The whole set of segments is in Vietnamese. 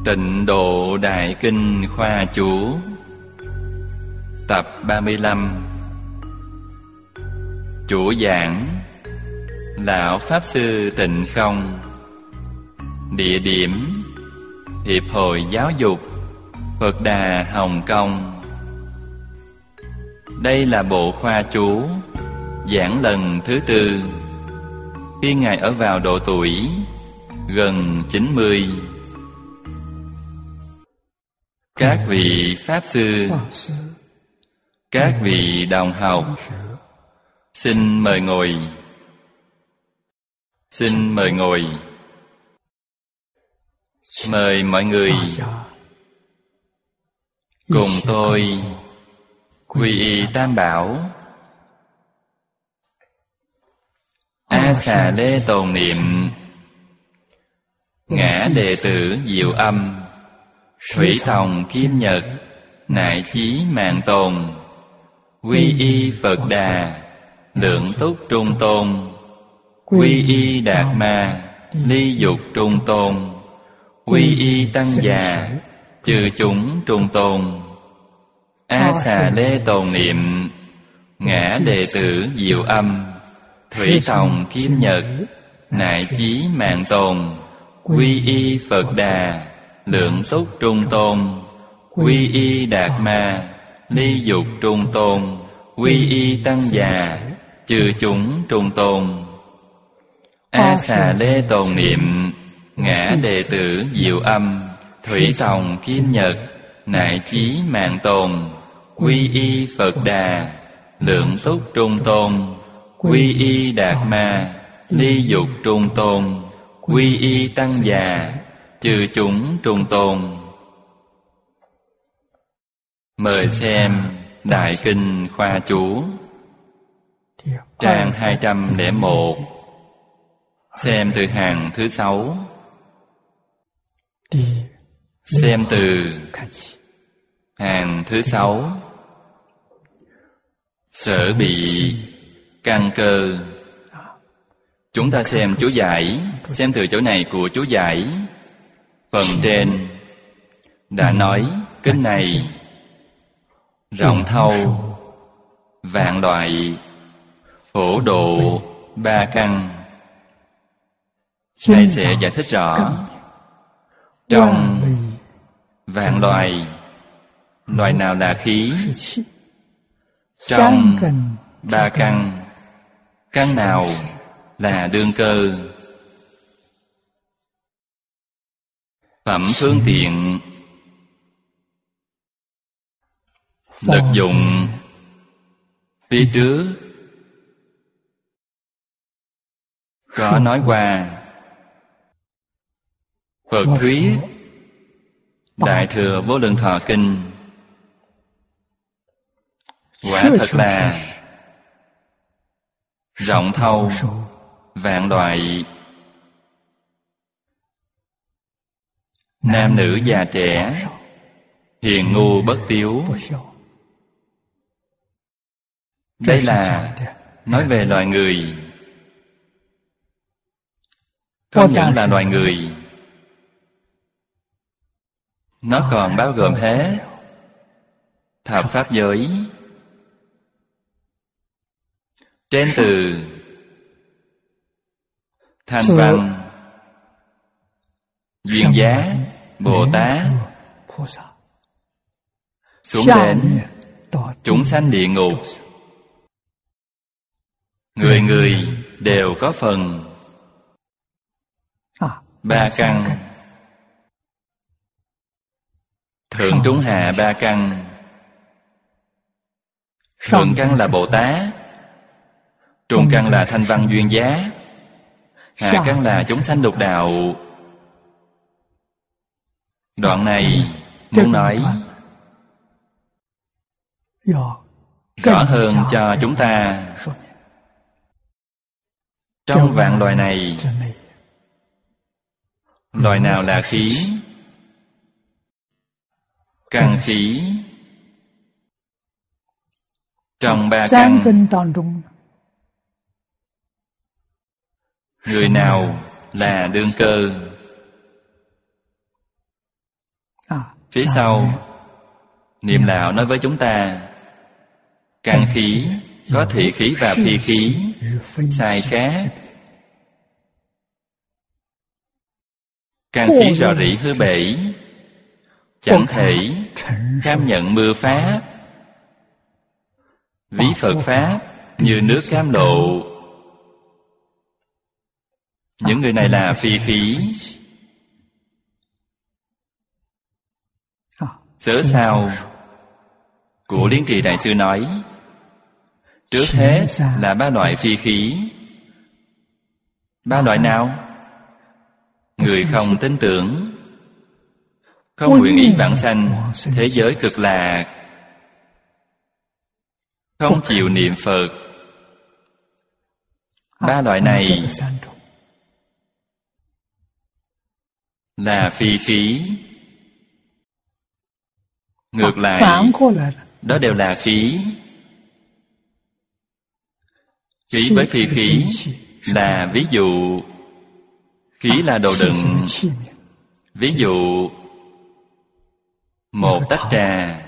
Tịnh Độ Đại Kinh Khoa Chú Tập 35. Chủ giảng Lão Pháp Sư Tịnh Không. Địa điểm Hiệp hội Giáo dục Phật Đà Hồng Kông. Đây là bộ khoa chú giảng lần thứ tư, khi Ngài ở vào độ tuổi gần 90. Các vị Pháp Sư, các vị đồng học, xin mời ngồi. Xin mời ngồi. Mời mọi người cùng tôi quy y Tam Bảo. A Xà Lê tồn niệm ngã đệ tử Diệu Âm, Thủy Tòng Kim Nhật, Nại Chí Mạng Tồn, quy y Phật Đà, Lượng Túc Trung Tôn, quy y Đạt Ma, Ly Dục Trung Tôn, quy y Tăng Già, Chư Chúng Trung Tôn. A Xà Lê tồn niệm ngã đệ tử Diệu Âm, Thủy Tòng Kim Nhật, Nại Chí Mạng Tồn, quy y Phật Đà, Lượng Túc Trung Tôn, quy y Đạt Ma, Ly Dục Trung Tôn, quy y Tăng Già, Chư Chúng Trung Tôn. A Xà Lê tồn niệm ngã đệ tử Diệu Âm, Thủy Tòng Kim Nhật, Nại Chí Mạng Tồn, quy y Phật Đà, Lượng Túc Trung Tôn, quy y Đạt Ma, Ly Dục Trung Tôn, quy y Tăng Già, Chư Chúng Trung Tôn. Mời xem Đại Kinh Khoa Chú, trang 201, xem từ hàng thứ 6. Xem từ hàng thứ 6. Sở bị căn cơ. Chúng ta xem chú giải, xem từ chỗ này của chú giải. Phần trên đã nói kinh này rộng thâu vạn loại, phổ độ ba căn. Thầy sẽ giải thích rõ. Trong vạn loài, loài nào là khí? Trong ba căn, căn nào là đương cơ? Phẩm phương tiện lực dụng phía trước có nói qua. Phật thuyết Đại Thừa Vô Lượng Thọ Kinh quả thật là rộng thâu vạn loại, nam nữ già trẻ, hiền ngu bất tiếu. Đây là nói về loài người. Không những là loài người, nó còn bao gồm hết thập pháp giới. Trên từ Thanh Văn, Duyên Giá, Bồ Tát, xuống đến chúng sanh địa ngục, người người đều có phần. Ba căn, thượng trung hạ ba căn. Thượng căn là Bồ Tát, trung căn là Thanh Văn Duyên Giá, hạ căn là chúng sanh lục đạo. Đoạn này muốn nói rõ hơn cho chúng ta. Trong vạn loài này, loài nào là khí? Căn khí. Trong ba căn, người nào là đương cơ? Phía sau, niệm lão nói với chúng ta, căn khí có thị khí và phi khí, sai khác. Căn khí rò rỉ hư bể, chẳng thể kham nhận mưa pháp. Ví Phật Pháp như nước cam lộ. Những người này là phi khí. Sớ sao của Liên Trì Đại Sư nói, trước hết là 3 loại phi khí. 3 loại nào? Người không tin tưởng, không nguyện ý vãng sanh thế giới cực lạc, không chịu niệm Phật. 3 loại này là phi khí. Ngược lại, đó đều là khí. Khí với phi khí là ví dụ. Khí là đồ đựng. Ví dụ, một tách trà.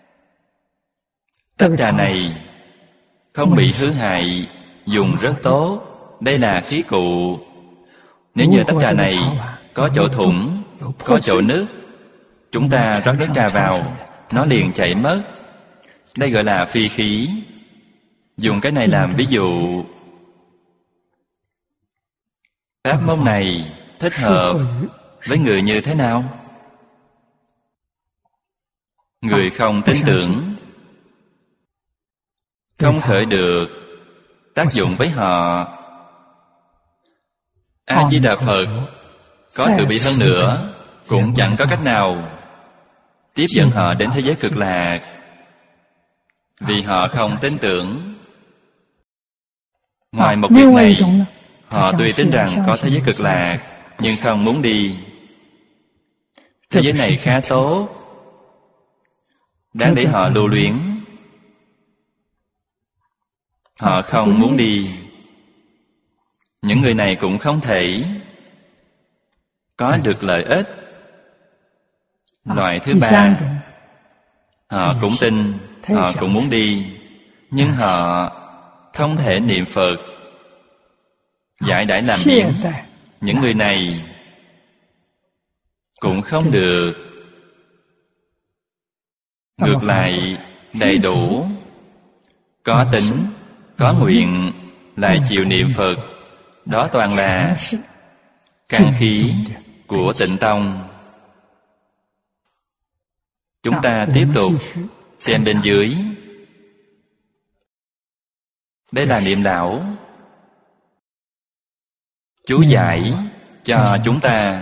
Tách trà này không bị hư hại, dùng rất tốt. Đây là khí cụ. Nếu như tách trà này có chỗ thủng, có chỗ nứt, chúng ta rót nước trà vào, nó liền chảy mất. Đây gọi là phi khí. Dùng cái này làm ví dụ. Pháp môn này thích hợp với người như thế nào? Người không tin tưởng, không khởi được tác dụng với họ. A Di Đà Phật có từ bi hơn nữa cũng chẳng có cách nào tiếp dẫn họ đến thế giới cực lạc, vì họ không tin tưởng. Ngoài một việc này, họ tuy tin rằng có thế giới cực lạc, nhưng không muốn đi. Thế giới này khá tốt, đáng để họ lưu luyến. Họ không muốn đi. Những người này cũng không thể có được lợi ích. Loại thứ 3, họ cũng tin, họ cũng muốn đi, nhưng họ không thể niệm Phật, giải đãi làm biến. Những người này cũng không được. Ngược lại, đầy đủ, có tính, có nguyện, lại chịu niệm Phật. Đó toàn là căn khí của Tịnh Tông. Chúng ta tiếp tục xem bên dưới. Đây là niệm lão chú giải cho chúng ta.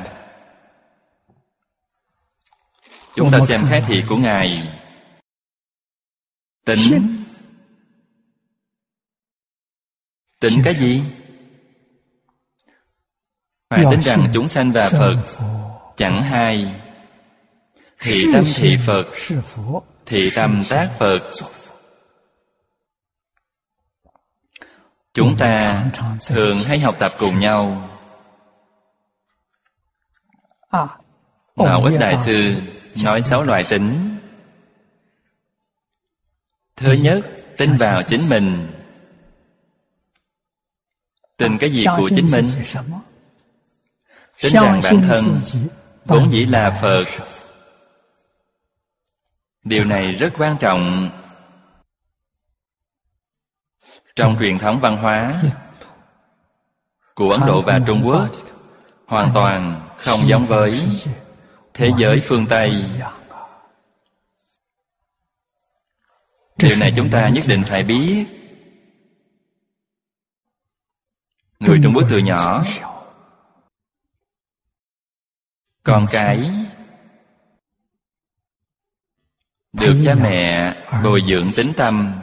Chúng ta xem khai thị của Ngài. Tính. Tính cái gì? Phải tin rằng chúng sanh và Phật chẳng hai. Thị tâm thị Phật, thị tâm tác Phật. Chúng ta thường hay học tập cùng nhau. Ngạo Ích Đại Sư nói 6 loại tính. Thứ nhất, tin vào chính mình. Tin cái gì của chính mình? Tin rằng bản thân vốn dĩ là Phật. Điều này rất quan trọng. Trong truyền thống văn hóa của Ấn Độ và Trung Quốc hoàn toàn không giống với thế giới phương Tây. Điều này chúng ta nhất định phải biết. Người Trung Quốc từ nhỏ, con cái được cha mẹ bồi dưỡng tín tâm.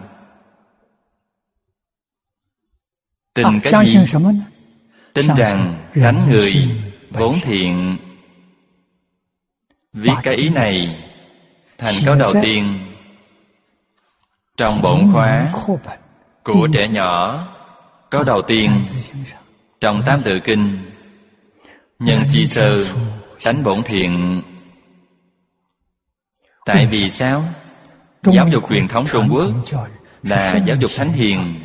Tin cái gì? Tin rằng tánh người vốn thiện. Viết cái ý này thành câu đầu tiên trong bổn khóa của trẻ nhỏ. Câu đầu tiên trong Tam Tự Kinh: nhân chi sơ, tánh bổn thiện. Tại vì sao? Giáo dục truyền thống Trung Quốc là giáo dục thánh hiền.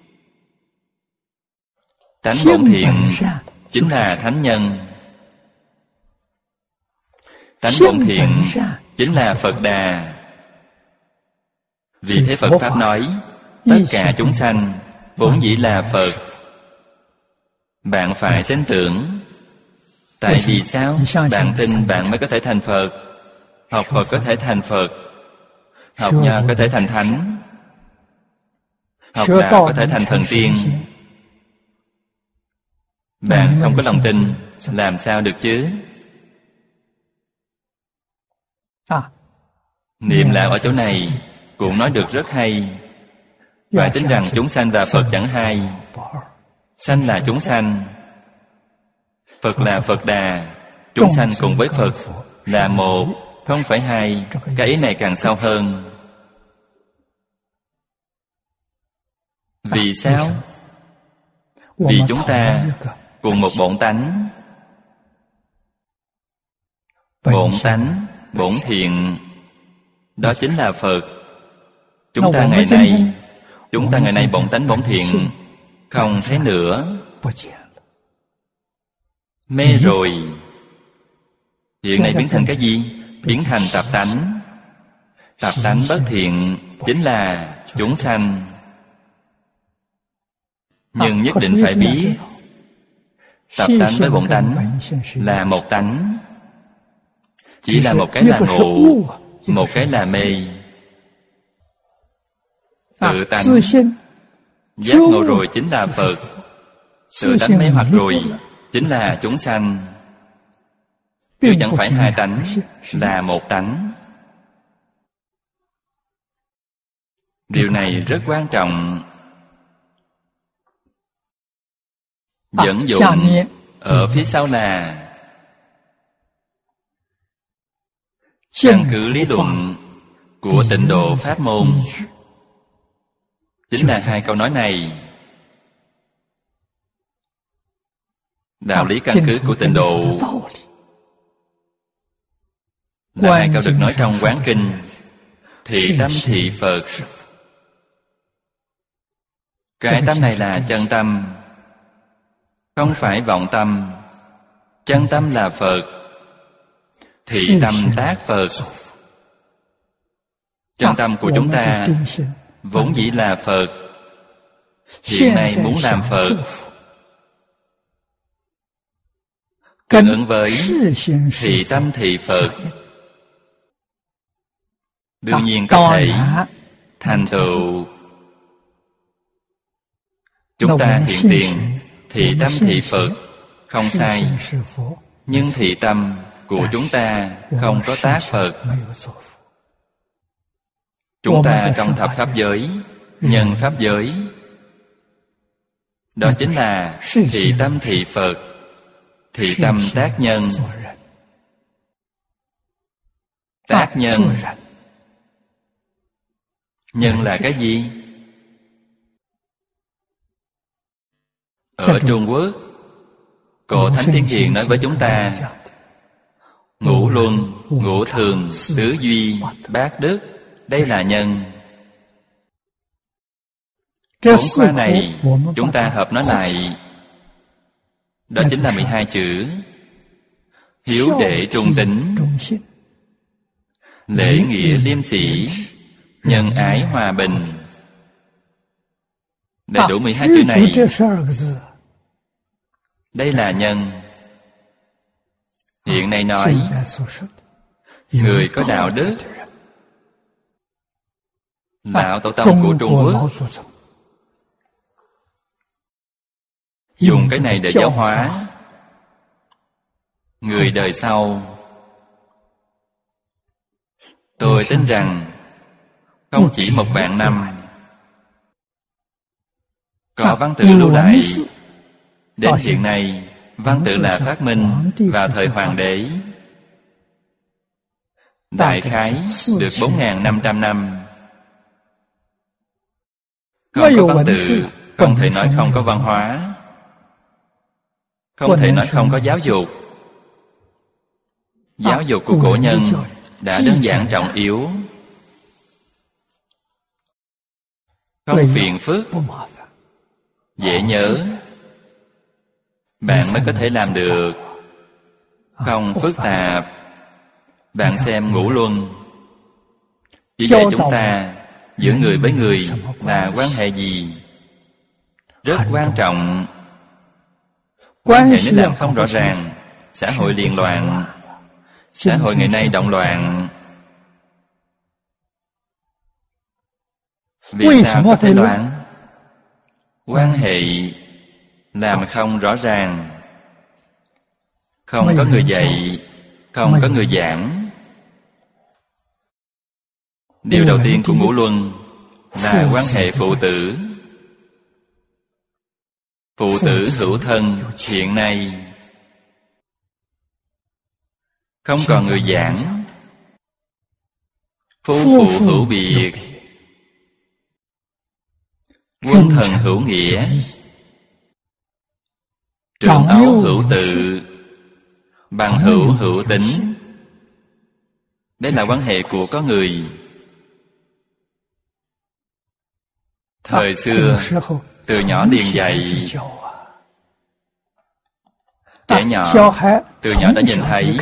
Tánh bổn thiện chính là thánh nhân. Tánh bổn thiện chính là Phật Đà. Vì thế Phật Pháp nói, tất cả chúng sanh vốn dĩ là Phật. Bạn phải tin tưởng. Tại vì sao? Bạn tin bạn mới có thể thành Phật. Học Phật có thể thành Phật. Học Nho có thể thành Thánh. Học Đạo có thể thành thần tiên. Bạn không có lòng tin, làm sao được chứ? Niệm Lão ở chỗ này cũng nói được rất hay. Phải tin rằng chúng sanh và Phật chẳng hai. Sanh là chúng sanh, Phật là Phật Đà. Chúng sanh cùng với Phật là một, không phải hai. Cái ý này càng sâu hơn. Vì sao? Vì chúng ta cùng một bổn tánh. Bổn tánh, bổn thiện, đó chính là Phật. Chúng ta ngày nay bổn tánh bổn thiện không thấy nữa, mê rồi. Hiện nay biến thành cái gì? Biến thành tập tánh. Tập tánh bất thiện chính là chúng sanh. Nhưng nhất định phải biết, tập tánh với bổn tánh là một tánh. Chỉ là một cái là ngộ, một cái là mê. Tự tánh giác ngộ rồi chính là Phật. Tự tánh mê hoặc rồi chính là chúng sanh. Chứ chẳng phải hai tánh, là một tánh. Điều này rất quan trọng. Dẫn dụng ở phía sau là căn cứ lý luận của Tịnh Độ Pháp môn. Chính là hai câu nói này. Đạo lý căn cứ của Tịnh Độ là hai câu được nói trong Quán Kinh. Thị tâm thị Phật. Cái tâm này là chân tâm, không phải vọng tâm. Chân tâm là Phật. Thị tâm tác Phật. Chân tâm của chúng ta vốn dĩ là Phật. Hiện nay muốn làm Phật. Tương ứng với thị tâm thị Phật, đương nhiên có thể thành tựu. Chúng ta hiện tiền thị tâm thị Phật không sai. Nhưng thị tâm của chúng ta không có tác Phật. Chúng ta trong thập pháp giới, nhân pháp giới, đó chính là thị tâm thị Phật, thị tâm tác nhân. Tác nhân. Nhân là cái gì? Ở Trung Quốc, Cổ Thánh Tiên Hiền nói với chúng ta: ngũ luân, ngũ thường, tứ duy, bát đức, đây là nhân. Bốn khóa này chúng ta hợp nó lại, đó chính là 12 chữ: hiếu đệ trung tín, lễ nghĩa liêm sĩ, nhân ái hòa bình. Đầy đủ 12 chữ này, đây là nhân. Hiện nay nói người có đạo đức, lão tổ tông của Trung Quốc dùng cái này để giáo hóa người đời sau. Tôi tin rằng không chỉ một vạn năm, có văn tự lưu lại. Đến hiện nay, văn tự là phát minh vào thời Hoàng đế, đại khái được 4.500 năm. Không có văn tự, không thể nói không có văn hóa, không thể nói không có giáo dục. Giáo dục của cổ nhân đã đơn giản trọng yếu, không phiền phức, dễ nhớ, bạn mới có thể làm được. Không phức tạp. Bạn xem Ngũ Luân chỉ dạy chúng ta giữa người với người là quan hệ gì. Rất quan trọng. Quan hệ nếu làm không rõ ràng, xã hội liền loạn. Xã hội ngày nay động loạn. Vì sao có thể loạn? Quan hệ làm không rõ ràng. Không có người dạy, không có người giảng. Điều đầu tiên của Ngũ Luân là quan hệ phụ tử. Phụ tử hữu thân hiện nay không còn người giảng. Phu phụ hữu biệt, quân thần hữu nghĩa, trưởng ấu hữu tự, bằng hữu hữu tín. Đây là quan hệ của có người. Thời xưa, từ nhỏ liền dạy. Trẻ nhỏ từ nhỏ đã nhìn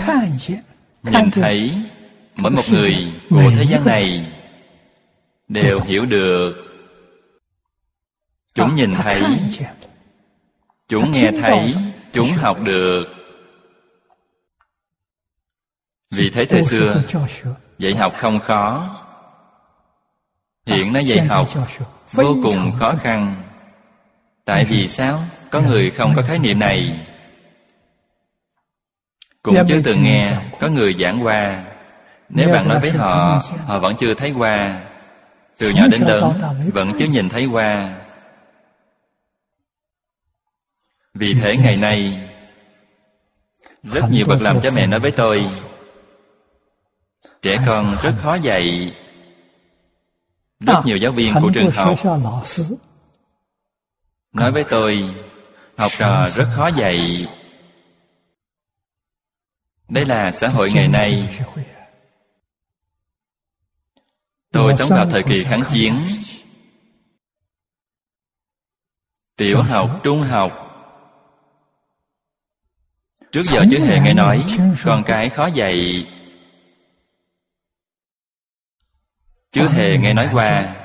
thấy mỗi một người của thế gian này đều hiểu được. Chúng nhìn thấy, chúng nghe thấy, chúng học được. Vì thế thời xưa dạy học không khó. Hiện nay dạy học vô cùng khó khăn. Tại vì sao? Có người không có khái niệm này. Cũng chưa từng nghe có người giảng qua. Nếu bạn nói với họ, họ vẫn chưa thấy qua. Từ nhỏ đến lớn vẫn chưa nhìn thấy qua. Vì thế ngày nay rất nhiều bậc làm cha mẹ nói với tôi, trẻ con rất khó dạy. Rất nhiều giáo viên của trường học nói với tôi, học trò rất khó dạy. Đây là xã hội ngày nay. Tôi sống vào thời kỳ kháng chiến. Tiểu học, trung học, trước giờ chưa hề nghe nói con cái khó dạy. Chưa hề nghe nói qua.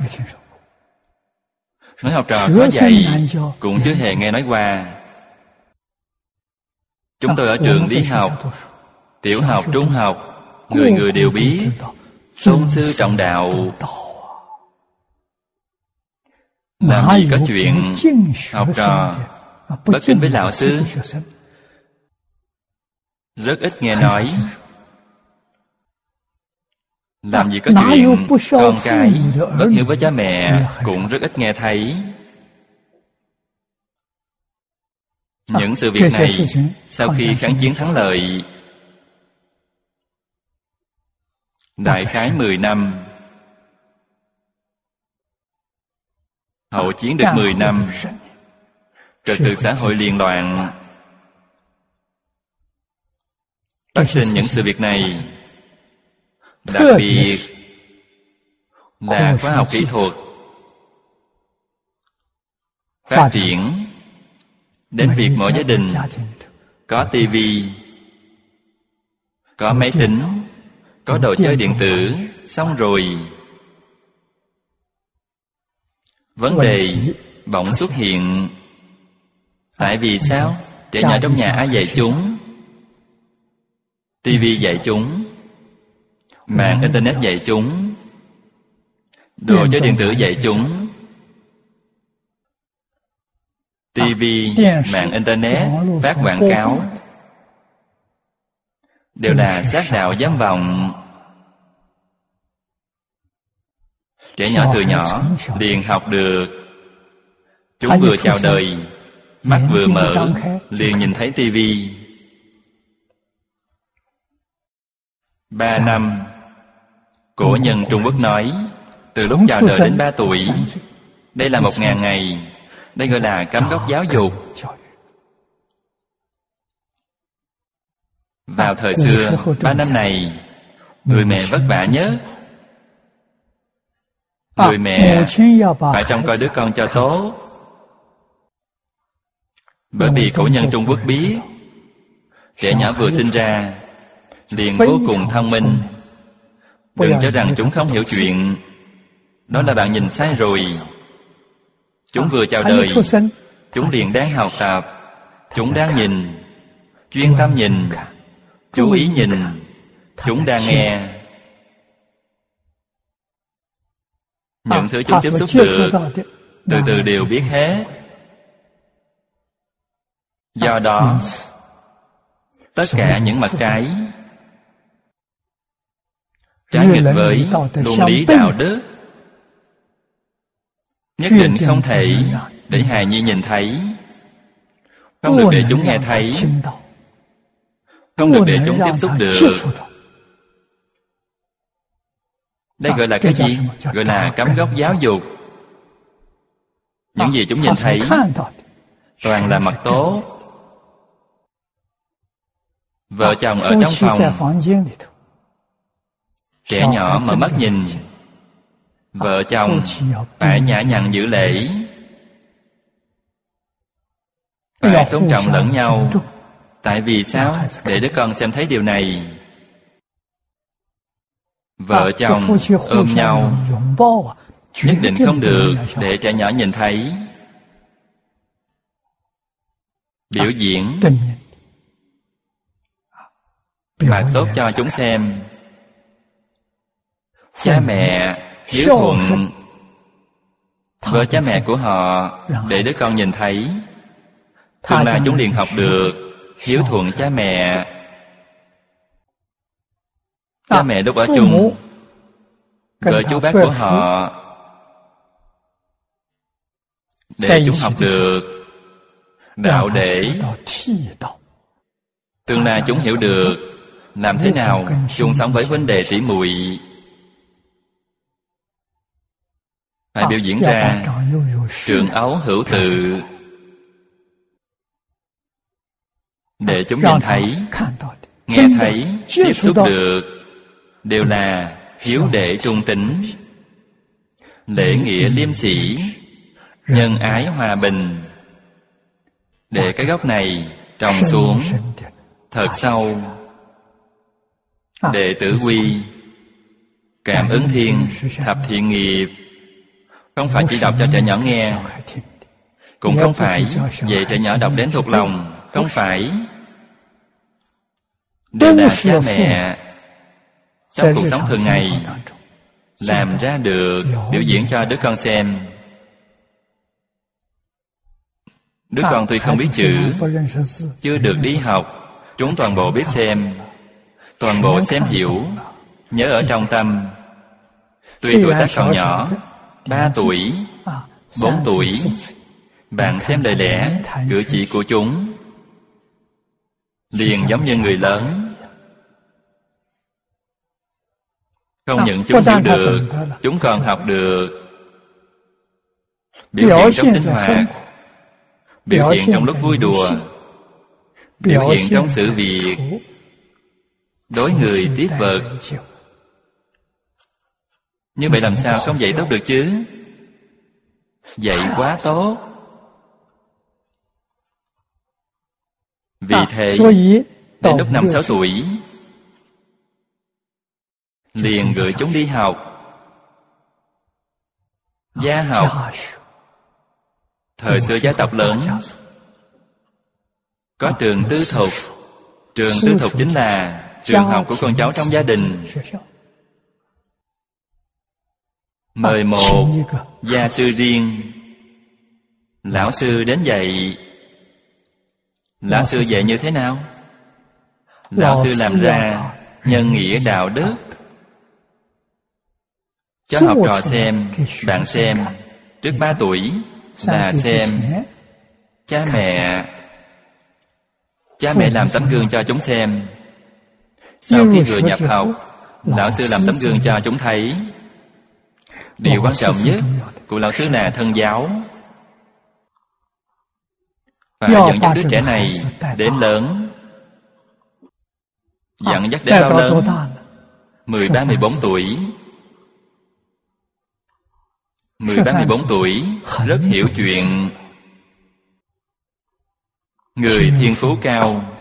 Nói học trò khó dạy cũng chưa hề nghe nói qua. Chúng tôi ở trường đi học, tiểu học, trung học, người người đều biết tôn sư trọng đạo. Làm gì có chuyện học trò bất kính với lão sư. Rất ít nghe nói. Làm gì có chuyện con cái bất hiếu với cha mẹ, cũng rất ít nghe thấy. Những sự việc này sau khi kháng chiến thắng lợi đại khái 10 năm, hậu chiến được 10 năm, trật tự xã hội liền loạn. Phát sinh những sự việc này. Đặc biệt là khoa học kỹ thuật phát triển đến việc mỗi gia đình có tivi, có máy tính, có đồ chơi điện tử. Xong rồi vấn đề bỗng xuất hiện. Tại vì sao? Trẻ nhỏ trong nhà ai dạy chúng? Tivi dạy chúng, mạng internet dạy chúng, đồ chơi điện tử dạy chúng. Tivi, mạng internet phát quảng cáo đều là sát đạo giám vọng. Trẻ nhỏ từ nhỏ liền học được. Chúng vừa chào đời, mắt vừa mở, liền nhìn thấy tivi. 3 năm. Cổ nhân Trung Quốc nói, từ lúc chào đời đến 3 tuổi. Đây là 1000 ngày. Đây gọi là cắm gốc giáo dục. Vào thời xưa, 3 năm này Người mẹ vất vả nhớ. Người mẹ phải trông coi đứa con cho tốt. Bởi vì cổ nhân Trung Quốc biết trẻ nhỏ vừa sinh ra liền vô cùng thông minh. Đừng cho rằng chúng không hiểu chuyện. Đó là bạn nhìn sai rồi. Chúng vừa chào đời, chúng liền đang học tập. Chúng đang nhìn, chuyên tâm nhìn, chú ý nhìn. Chúng đang nghe. Những thứ chúng tiếp xúc được, từ từ đều biết hết. Do đó, tất cả những mặt trái nghịch với luân lý đạo đức, nhất định không thể để hài nhi nhìn thấy, không được để chúng nghe thấy, không được để chúng tiếp xúc được. Đây gọi là cái gì? Gọi là cắm gốc giáo dục. Những gì chúng nhìn thấy toàn là mặt tốt. Vợ chồng ở trong phòng, trẻ nhỏ mở mắt nhìn. Vợ chồng phải nhã nhặn giữ lễ, phải tôn trọng lẫn nhau. Tại vì sao? Để đứa con xem thấy điều này. Vợ chồng ôm nhau nhất định không được để trẻ nhỏ nhìn thấy. Biểu diễn mà tốt cho chúng xem. Cha mẹ hiếu thuận với cha mẹ của họ để đứa con nhìn thấy. Tương lai chúng liền học được hiếu thuận cha mẹ. Cha mẹ lúc ở chung với chú bác của họ để chúng học được đạo để tương lai chúng hiểu được làm thế nào chung sống với huynh đệ tỷ muội. Phải biểu diễn ra trượng ấu hữu tự để chúng nhìn thấy, nghe thấy, tiếp xúc được đều là hiếu đệ trung tín, lễ nghĩa liêm sĩ, nhân ái hòa bình. Để cái gốc này trồng xuống thật sâu. Đệ tử quy cảm ứng thiên thập thiện nghiệp, không phải chỉ đọc cho trẻ nhỏ nghe, cũng không phải dạy trẻ nhỏ đọc đến thuộc lòng, không phải. Đều là cha mẹ trong cuộc sống thường ngày làm ra được, biểu diễn cho đứa con xem. Đứa con tuy không biết chữ, chưa được đi học, chúng toàn bộ biết xem, toàn bộ xem hiểu, nhớ ở trong tâm. Tuy tuổi tác còn nhỏ, 3 tuổi, 4 tuổi, bạn xem lời lẽ, cử chỉ của chúng liền giống như người lớn. Không những chúng hiểu được, chúng còn học được. Biểu hiện trong sinh hoạt, biểu hiện trong lúc vui đùa, biểu hiện trong sự việc, đối người tiếp vật. Như vậy làm sao không dạy tốt được chứ? Dạy quá tốt. Vì thế, đến lúc 5-6 tuổi liền gửi chúng đi học. Gia học. Thời xưa gia tộc lớn có trường tư thục. Trường tư thục chính là trường học của con cháu trong gia đình. Mời một gia sư riêng, lão sư đến dạy. Lão sư dạy như thế nào? Lão sư làm ra nhân nghĩa đạo đức cho học trò xem. Bạn xem, trước 3 tuổi là xem cha mẹ. Cha mẹ làm tấm gương cho chúng xem. Sau khi vừa nhập học, lão sư làm tấm gương cho chúng thấy. Điều quan trọng nhất của lão sư là thân giáo. Phải dẫn dắt đứa trẻ này đến lớn. Dẫn dắt đến bao lớn? 13-14 tuổi. 13-14 tuổi, rất hiểu chuyện. Người thiên phú cao,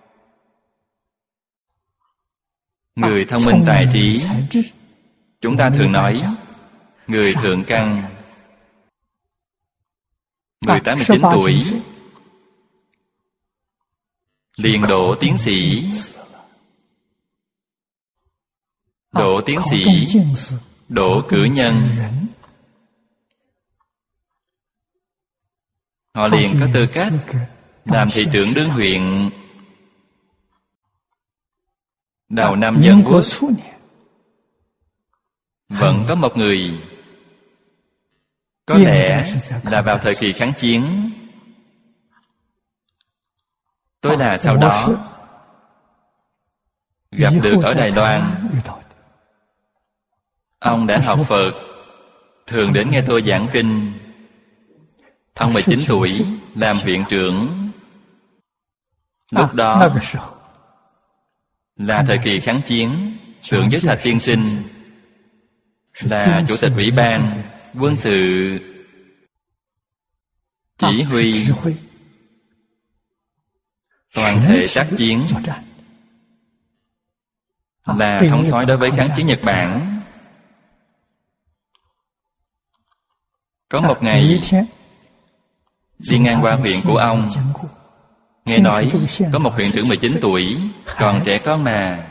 người thông minh tài trí. Chúng ta thường nói người thượng căn. 18-19 tuổi liền độ tiến sĩ. Độ tiến sĩ, độ cử nhân. Họ liền có tư cách làm thị trưởng đương huyện. Đầu năm Dân Quốc, vẫn có một người, có lẽ là vào thời kỳ kháng chiến. Tôi là sau đó gặp được ở Đài Loan. Ông đã học Phật, thường đến nghe tôi giảng kinh. Ông 19 tuổi, làm huyện trưởng. Lúc đó là thời kỳ kháng chiến. Thượng Nhất Thạch tiên sinh là chủ tịch ủy ban quân sự, chỉ huy toàn thể tác chiến, là thống soái đối với kháng chiến Nhật Bản. Có một ngày đi ngang qua huyện của ông, nghe nói có một huyện trưởng 19 tuổi, còn trẻ con mà,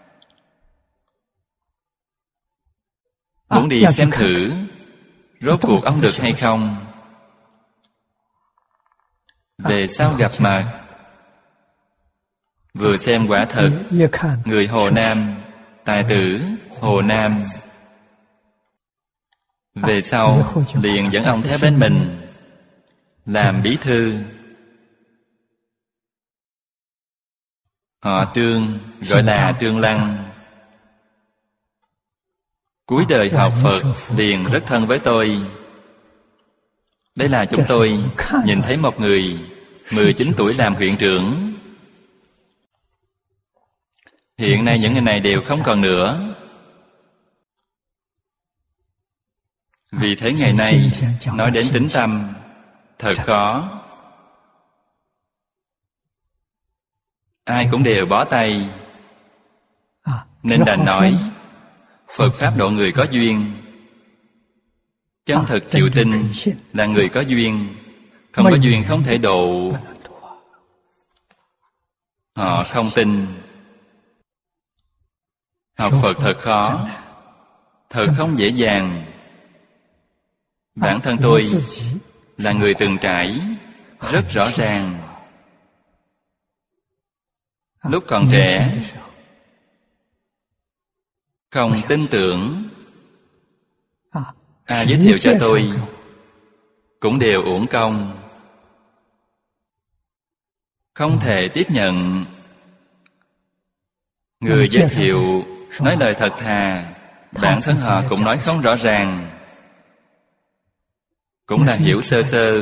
muốn đi xem thử rốt cuộc ông được hay không. Về sau gặp mặt, vừa xem quả thật người Hồ Nam, tài tử Hồ Nam. Về sau liền dẫn ông theo bên mình làm bí thư. Họ Trương, gọi là Trương Lăng. Cuối đời học Phật liền rất thân với tôi. Đây là chúng tôi nhìn thấy một người 19 tuổi làm huyện trưởng. Hiện nay những người này đều không còn nữa. Vì thế ngày nay nói đến tín tâm thật khó. Ai cũng đều bó tay. Nên đành nói Phật Pháp độ người có duyên. Chân thực chịu tin là người có duyên. Không có duyên không thể độ. Họ không tin. Học Phật thật khó, thật không dễ dàng. Bản thân tôi là người từng trải, rất rõ ràng. Lúc còn trẻ không tin tưởng, ai giới thiệu cho tôi cũng đều uổng công. Không thể tiếp nhận. Người giới thiệu nói lời thật thà, bản thân họ cũng nói không rõ ràng, cũng là hiểu sơ sơ.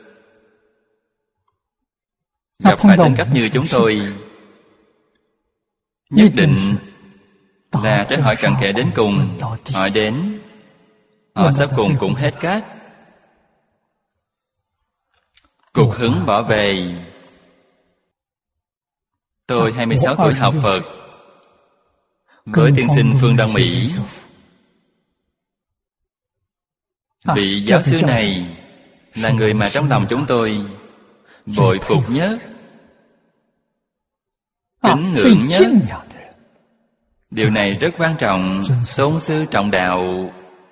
Gặp phải tính cách như chúng tôi, nhất định là trái hỏi cặn kẽ đến cùng. Hỏi đến, họ sắp cùng cũng hết cách. Cục hứng bỏ về. Tôi 26 tuổi học Phật với tiên sinh Phương Đông Mỹ. Vị giáo sư này là người mà trong lòng chúng tôi bội phục nhất, kính ngưỡng nhất. Điều này rất quan trọng. Tôn sư trọng đạo.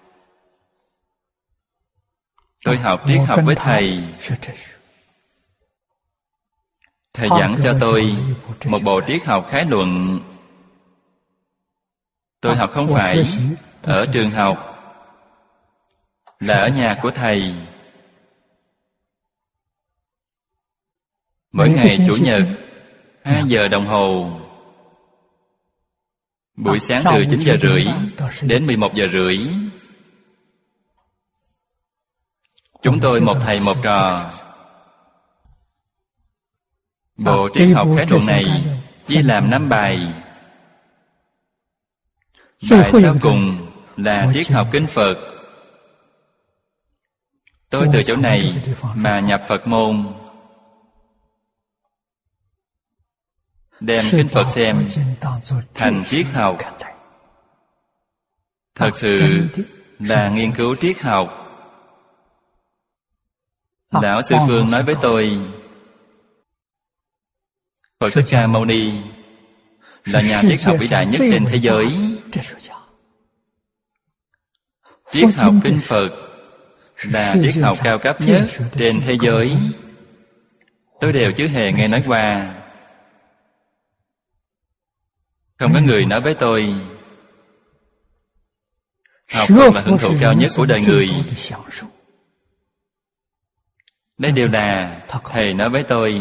Tôi học triết học với thầy. Thầy giảng cho tôi một bộ triết học khái luận. Tôi học không phải ở trường học, là ở nhà của thầy. Mỗi ngày Chủ nhật 2 giờ đồng hồ. Buổi sáng từ 9 giờ rưỡi đến 11 giờ rưỡi. Chúng tôi một thầy một trò. Bộ triết học khái luận này chia làm 5 bài. Bài sau cùng là triết học kinh Phật. Tôi từ chỗ này mà nhập Phật môn, đem kinh Phật xem thành triết học. Thật sự là nghiên cứu triết học. Lão Sư Phương nói với tôi, Phật Thích Ca Mâu Ni là nhà triết học vĩ đại nhất trên thế giới. Triết học kinh Phật là triết học cao cấp nhất trên thế giới. Tôi đều chưa hề nghe nói qua. Không có người nói với tôi học Phật là hưởng thụ cao nhất của đời người. Đây đều là Thầy nói với tôi.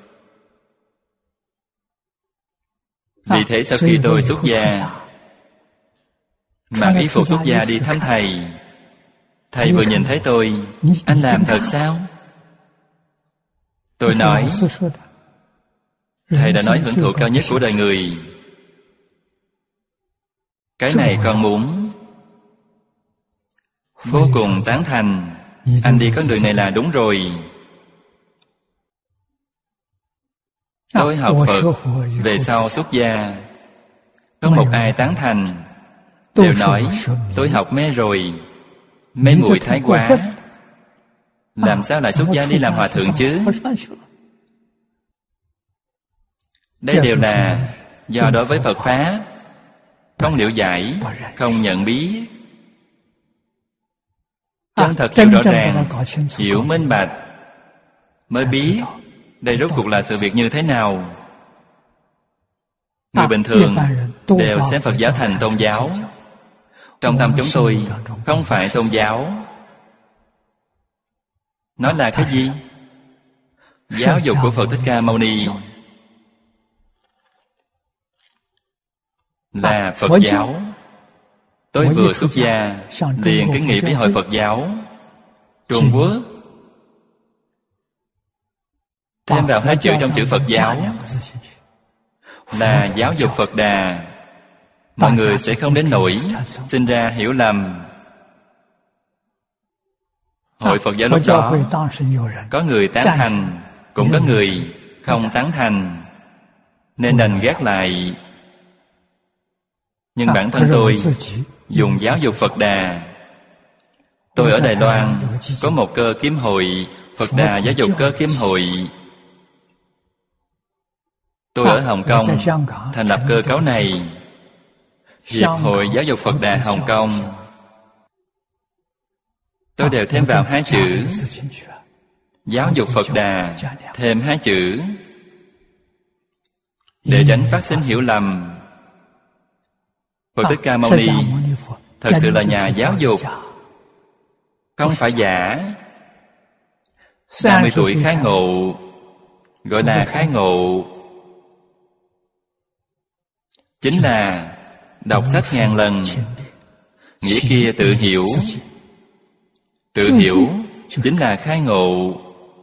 Vì thế sau khi tôi xuất gia, mặc y phục xuất gia đi thăm Thầy, Thầy vừa nhìn thấy tôi, anh làm thật sao? Tôi nói, Thầy đã nói hưởng thụ cao nhất của đời người. Cái này con muốn. Vô cùng tán thành. Anh đi con đường này là đúng rồi. Tôi học Phật về sau xuất gia, có một ai tán thành, đều nói tôi học mê rồi, mê muội thái quá, làm sao lại xuất gia đi làm hòa thượng chứ? Đây đều là do đối với Phật Pháp không liệu giải, không nhận biết. Chân thật hiểu rõ ràng, hiểu minh bạch, mới biết đây rốt cuộc là sự việc như thế nào. Người bình thường đều xem Phật giáo thành tôn giáo. Trong tâm chúng tôi không phải tôn giáo. Nó là cái gì? Giáo dục của Phật Thích Ca Mâu Ni là Phật giáo. Tôi vừa xuất gia liền kiến nghị với Hội Phật giáo Trung Quốc thêm vào 2 chữ trong chữ Phật giáo là giáo dục Phật Đà. Mọi người sẽ không đến nỗi sinh ra hiểu lầm. Hội Phật giáo lúc đó có người tán thành, cũng có người không tán thành, nên đành gác lại. Nhưng bản thân tôi dùng giáo dục Phật Đà. Tôi ở Đài Loan có một cơ kiếm hội Phật Đà giáo dục cơ kiếm hội. Tôi ở Hồng Kông thành lập cơ cấu này, Hiệp hội Giáo dục Phật Đà Hồng Kông. Tôi đều thêm vào 2 chữ giáo dục Phật Đà, thêm 2 chữ để tránh phát sinh hiểu lầm. Phật Thích Ca Mâu Ni thật sự là nhà giáo dục, không phải giả. 30 tuổi khai ngộ, gọi là khai ngộ, chính là đọc sách ngàn lần. Nghĩa kia tự hiểu. Tự hiểu chính là khai ngộ.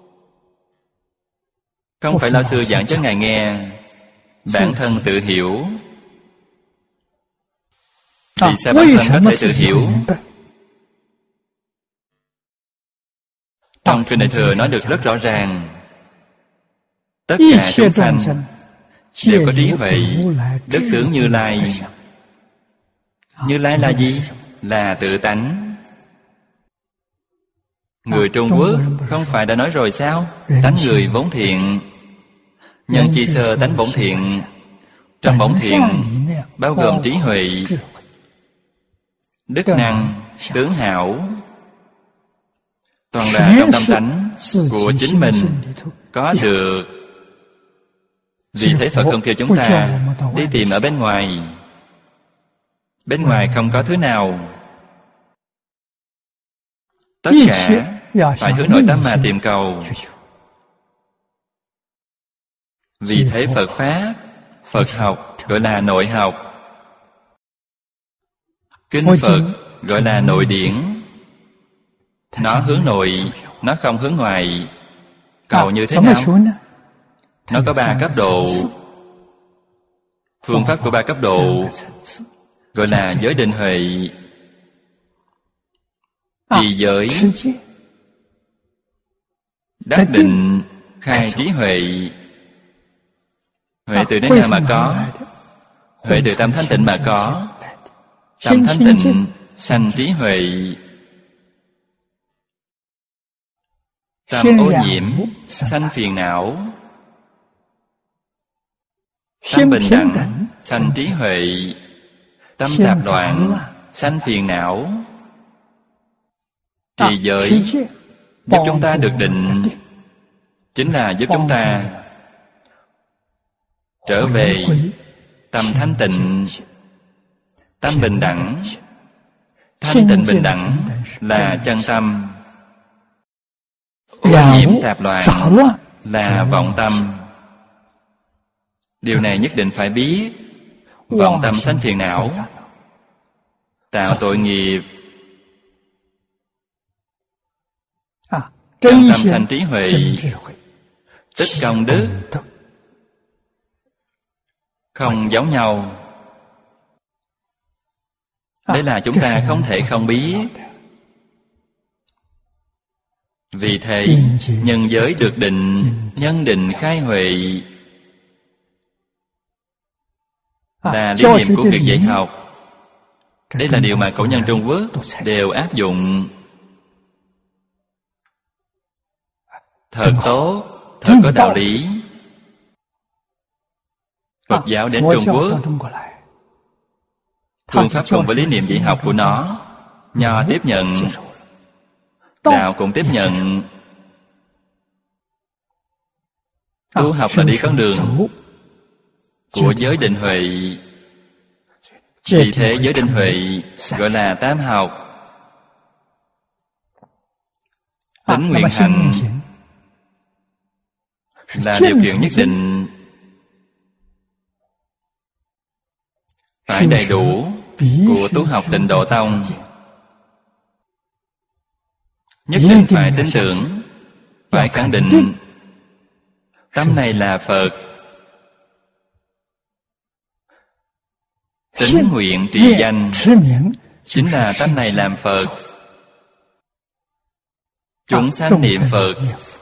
Không phải lão sư giảng cho ngài nghe, bản thân tự hiểu. Vì sao bản thân có thể tự hiểu? Trong Kinh Đại Thừa nói được rất rõ ràng. Tất cả chúng sanh đều có trí huệ đức tướng Như Lai. Như Lai là gì? Là tự tánh. Người Trung Quốc không phải đã nói rồi sao? Tánh người vốn thiện, nhân chi sơ tánh bổn thiện. Trong bổn thiện bao gồm trí huệ, đức năng, tướng hảo, toàn là trong tâm tánh của chính mình có được. Vì thế Phật không kêu chúng ta đi tìm ở bên ngoài. Bên ngoài không có thứ nào. Tất cả phải hướng nội tâm mà tìm cầu. Vì thế Phật Pháp, Phật học gọi là nội học. Kinh Phật gọi là nội điển. Nó hướng nội, nó không hướng ngoại. Cầu như thế nào? Nó có 3 cấp độ. Phương pháp của 3 cấp độ gọi là giới định huệ. Trì giới, đắc định, khai trí huệ. Huệ từ nơi nào mà có? Huệ từ tâm thanh tịnh mà có. Tâm thanh tịnh sanh trí huệ. Tâm ô nhiễm sanh phiền não. Tâm bình đẳng sanh trí huệ. Tâm tạp loạn sanh phiền não. Trì giới giúp chúng ta được định, chính là giúp chúng ta trở về tâm thanh tịnh, tâm bình đẳng. Thanh tịnh bình đẳng là chân tâm. Ô nhiễm tạp loạn là vọng tâm. Điều này nhất định phải biết. Vọng tâm sanh phiền não, tạo tội nghiệp. Chân tâm sanh trí huệ, tích công đức. Không giống nhau. Đấy là chúng ta không thể không biết. Vì thế, nhân giới được định, nhân định khai huệ là lý niệm của việc dạy học. Đây là điều mà cổ nhân Trung Quốc đều áp dụng. Thật tốt, thật có đạo lý. Phật giáo đến Trung Quốc, phương pháp cùng với lý niệm dạy học của nó, Nho tiếp nhận, Đạo cũng tiếp nhận. Tu học là đi con đường của giới định huệ. Vì thế giới định huệ gọi là tam học. Tính nguyện hành là điều kiện nhất định, phải đầy đủ của tu học Tịnh Độ Tông. Nhất định phải tin tưởng, phải khẳng định tâm này là Phật. Tính nguyện trì danh chính là tâm này làm Phật. Chúng sanh niệm Phật,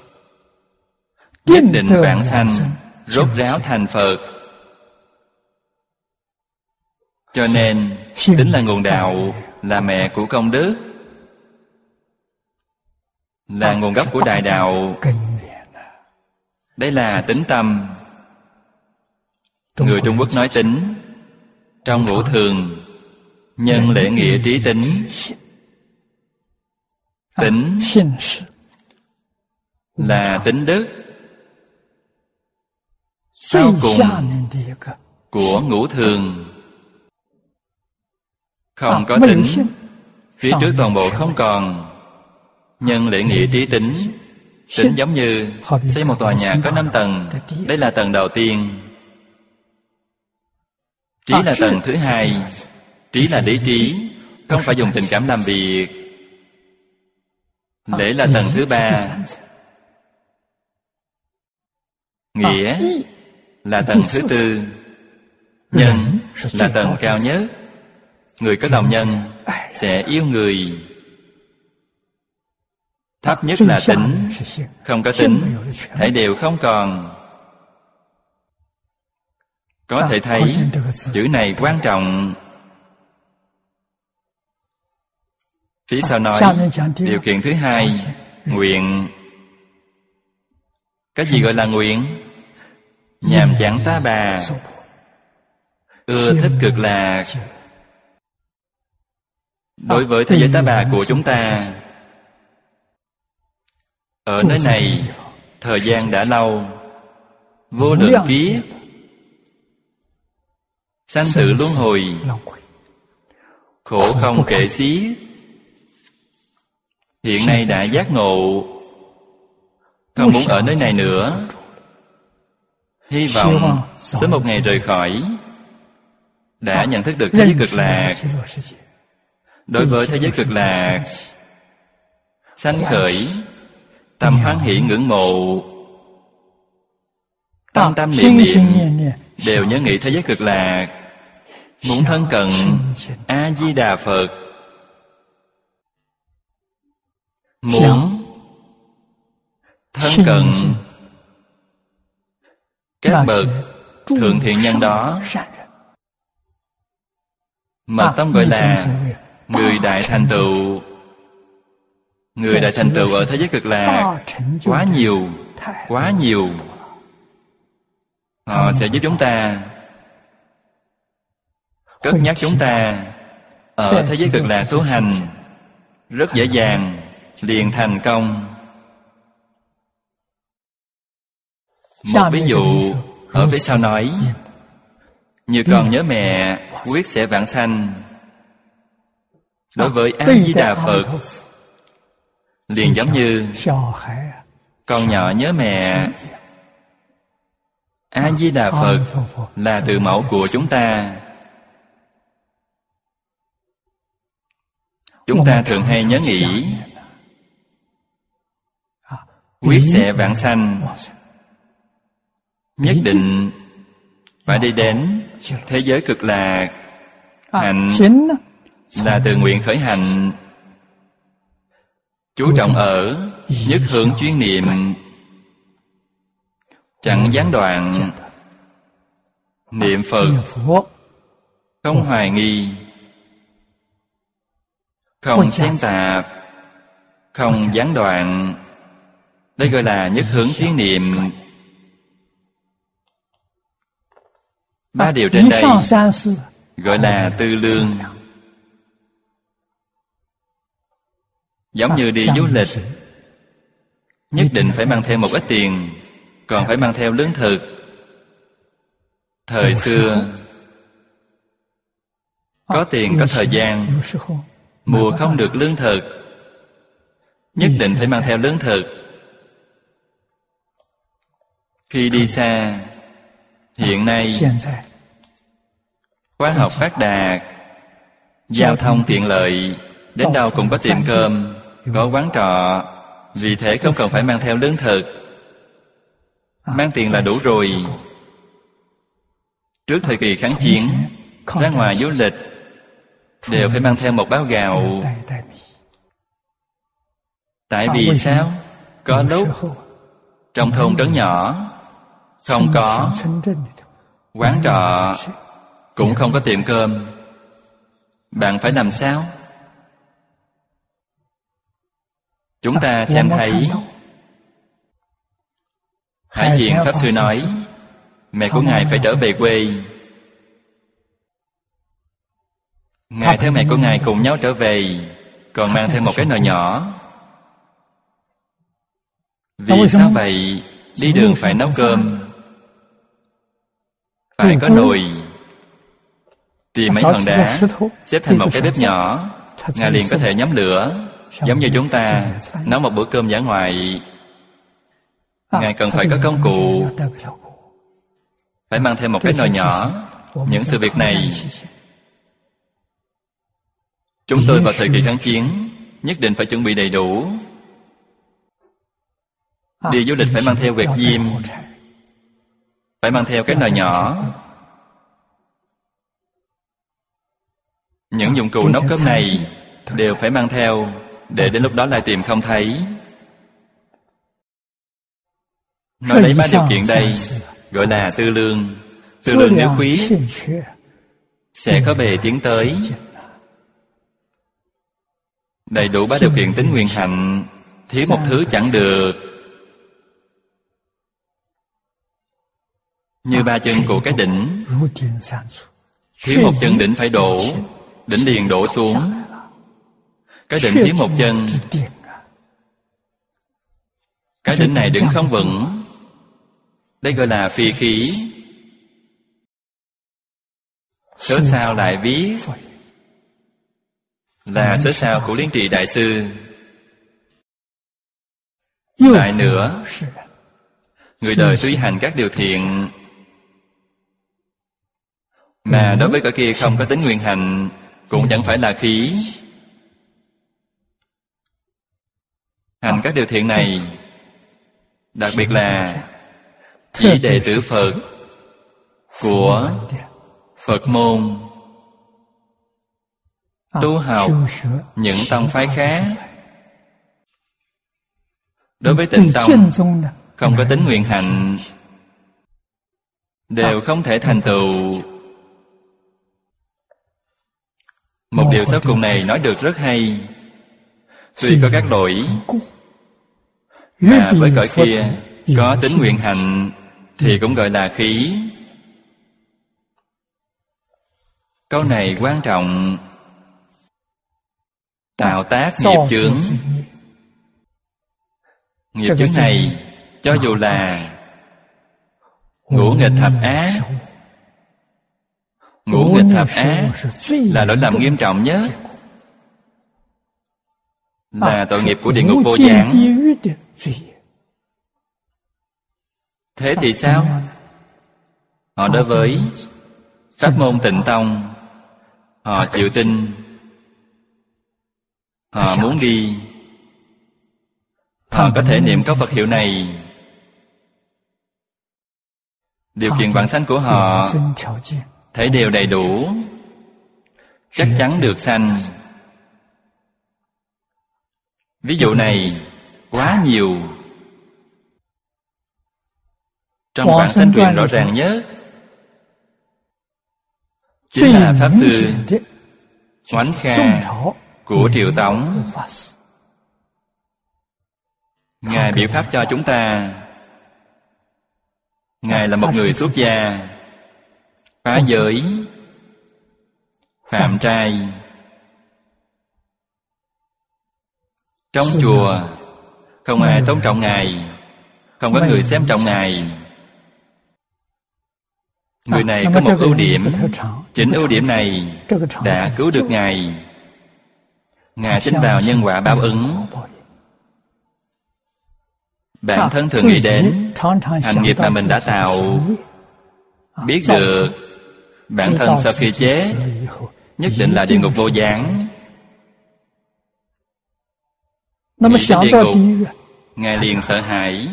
nhất định vãng sanh rốt ráo thành Phật. Cho nên tính là nguồn đạo, là mẹ của công đức, là nguồn gốc của đại đạo. Đây là tính tâm. Người Trung Quốc nói tính. Trong ngũ thường, nhân lễ nghĩa trí tính. Tính là tính đức. Sau cùng của ngũ thường. Không có tính, phía trước toàn bộ không còn. Nhân lễ nghĩa trí tính. Tính giống như xây một tòa nhà có 5 tầng. Đây là tầng đầu tiên. Trí là tầng thứ hai. Trí là lý trí, không phải dùng tình cảm làm việc. Lễ là tầng thứ ba. Nghĩa là tầng thứ tư. Nhân là tầng cao nhất. Người có lòng nhân sẽ yêu người. Thấp nhất là tính. Không có tính, thảy đều không còn. Có thể thấy chữ này quan trọng. Phía sau nói điều kiện thứ hai, nguyện. Cái gì gọi là nguyện? Nhàm chán ta bà, ưa thích cực lạc. Đối với thế giới ta bà của chúng ta, ở nơi này thời gian đã lâu, vô lượng kiếp, sanh tử luân hồi, khổ không kể xiết. Hiện nay đã giác ngộ, không muốn ở nơi này nữa. Hy vọng sớm một ngày rời khỏi. Đã nhận thức được thế giới cực lạc. Đối với thế giới cực lạc, sanh khởi tâm hoan hỷ ngưỡng mộ, tâm tâm niệm niệm đều nhớ nghĩ thế giới cực lạc. muốn thân cận A Di Đà Phật, muốn thân cận các bậc thượng thiện nhân đó. Mật tông gọi là người đại thành tựu. Người đại thành tựu ở thế giới Cực Lạc quá nhiều, quá nhiều. Họ sẽ giúp chúng ta, cất nhắc chúng ta ở thế giới Cực Lạc tu hành rất dễ dàng, liền thành công. Một ví dụ ở phía sau nói: như con nhớ mẹ, quyết sẽ vãng sanh. Đối với A Di Đà Phật liền giống như con nhỏ nhớ mẹ. A Di Đà Phật là từ mẫu của chúng ta. Chúng ta thường hay nhớ nghĩ quyết sẽ vãng sanh, nhất định phải đi đến thế giới Cực Lạc. Hạnh là từ nguyện khởi hành, chú trọng ở nhất hướng chuyên niệm, chẳng gián đoạn niệm Phật, không hoài nghi, không xen tạp, không gián đoạn. Đây gọi là nhất hướng chuyên niệm. Ba điều trên đây gọi là tư lương. Giống như đi du lịch, nhất định phải mang theo một ít tiền, còn phải mang theo lương thực. Thời xưa có tiền có thời gian, mua không được lương thực, nhất định phải mang theo lương thực. Khi đi xa, hiện nay khoa học phát đạt, giao thông tiện lợi, đến đâu cũng có tiệm cơm, có quán trọ, vì thế không cần phải mang theo lương thực, mang tiền là đủ rồi. Trước thời kỳ kháng chiến, ra ngoài du lịch đều phải mang theo một bao gạo. Tại vì sao? Có lúc trong thôn trấn nhỏ không có quán trọ, cũng không có tiệm cơm, bạn phải làm sao? Chúng ta xem thấy Hải Hiền Pháp Sư nói mẹ của Ngài phải trở về quê. Ngài theo mẹ của Ngài cùng nhau trở về, còn mang theo một cái nồi nhỏ. Vì sao vậy? Đi đường phải nấu cơm, phải có nồi. Tìm mấy hòn đá xếp thành một cái bếp nhỏ, Ngài liền có thể nhóm lửa. Giống như chúng ta nấu một bữa cơm dã ngoại, Ngài cần phải có công cụ, phải mang theo một cái nồi nhỏ. Những sự việc này chúng tôi vào thời kỳ kháng chiến nhất định phải chuẩn bị đầy đủ. Đi du lịch phải mang theo quẹt diêm, phải mang theo cái nồi nhỏ. Những dụng cụ nấu cơm này đều phải mang theo, để đến lúc đó lại tìm không thấy. Nói lấy ba điều kiện đây gọi là tư lương. Tư lương nếu khuyết sẽ có bề tiến tới. Đầy đủ ba điều kiện tính nguyện hạnh, thiếu một thứ chẳng được. Như ba chân của cái đỉnh, thiếu một chân đỉnh phải đổ, đỉnh liền đổ xuống. Cái đỉnh thiếu một chân, cái đỉnh này đứng không vững. Đây gọi là phi khí. Sớ sao lại viết là sớ sao của Liên Trì Đại Sư. Lại nữa, người đời tuy hành các điều thiện, mà đối với cái kia không có tính nguyện hành, cũng chẳng phải là khí. Hành các điều thiện này, đặc biệt là chỉ đệ tử Phật của Phật môn tu học những tông phái khác, đối với tịnh tông không có tính nguyện hạnh, đều không thể thành tựu. Một điều sau cùng này nói được rất hay. Tuy có các lỗi, mà với cõi kia có tính nguyện hạnh thì cũng gọi là khí. Câu này quan trọng. Tạo tác nghiệp chướng. Nghiệp chướng này cho dù là ngũ nghịch thập ác, ngũ nghịch thập ác là lỗi lầm nghiêm trọng nhất, là tội nghiệp của địa ngục vô gián. Thế thì sao? Họ đối với pháp môn tịnh tông, họ chịu tin, họ muốn đi, họ có thể niệm câu Phật hiệu này. Điều kiện vãng sanh của họ thấy đều đầy đủ, chắc chắn được sanh. Ví dụ này quá nhiều. Trong vãng sanh truyền rõ ràng nhất chính là Pháp Sư Oánh Kha của Triệu Tống. Ngài biểu pháp cho chúng ta. Ngài là một người xuất gia, phá giới, phạm trai. Trong chùa không ai tôn trọng Ngài, không có người xem trọng Ngài. Người này có một ưu điểm, chính ưu điểm này đã cứu được Ngài. Ngài tin vào nhân quả báo ứng. Bản thân thường nghĩ đến hành nghiệp mà mình đã tạo, biết được bản thân sau khi chết nhất định là địa ngục vô gián. Nghĩ đến địa ngục, Ngài liền sợ hãi,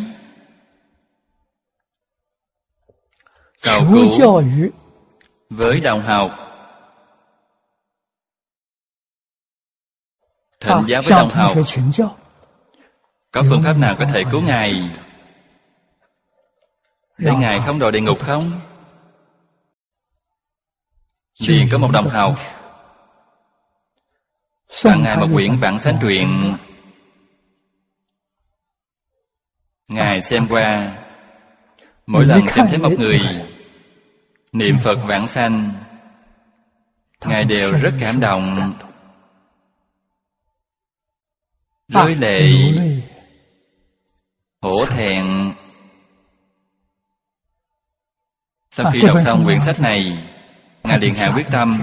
cầu cứu với đồng học, thỉnh giáo với đồng học, có phương pháp nào có thể cứu Ngài để Ngài không đọa địa ngục không? Liền có một đồng học tặng Ngài một quyển vãng sanh truyện. Ngài xem qua, mỗi lần xem thấy một người niệm Phật vãng sanh, Ngài đều rất cảm động, rơi lệ, hổ thẹn. Sau khi đọc xong quyển sách này, Ngài liền hạ quyết tâm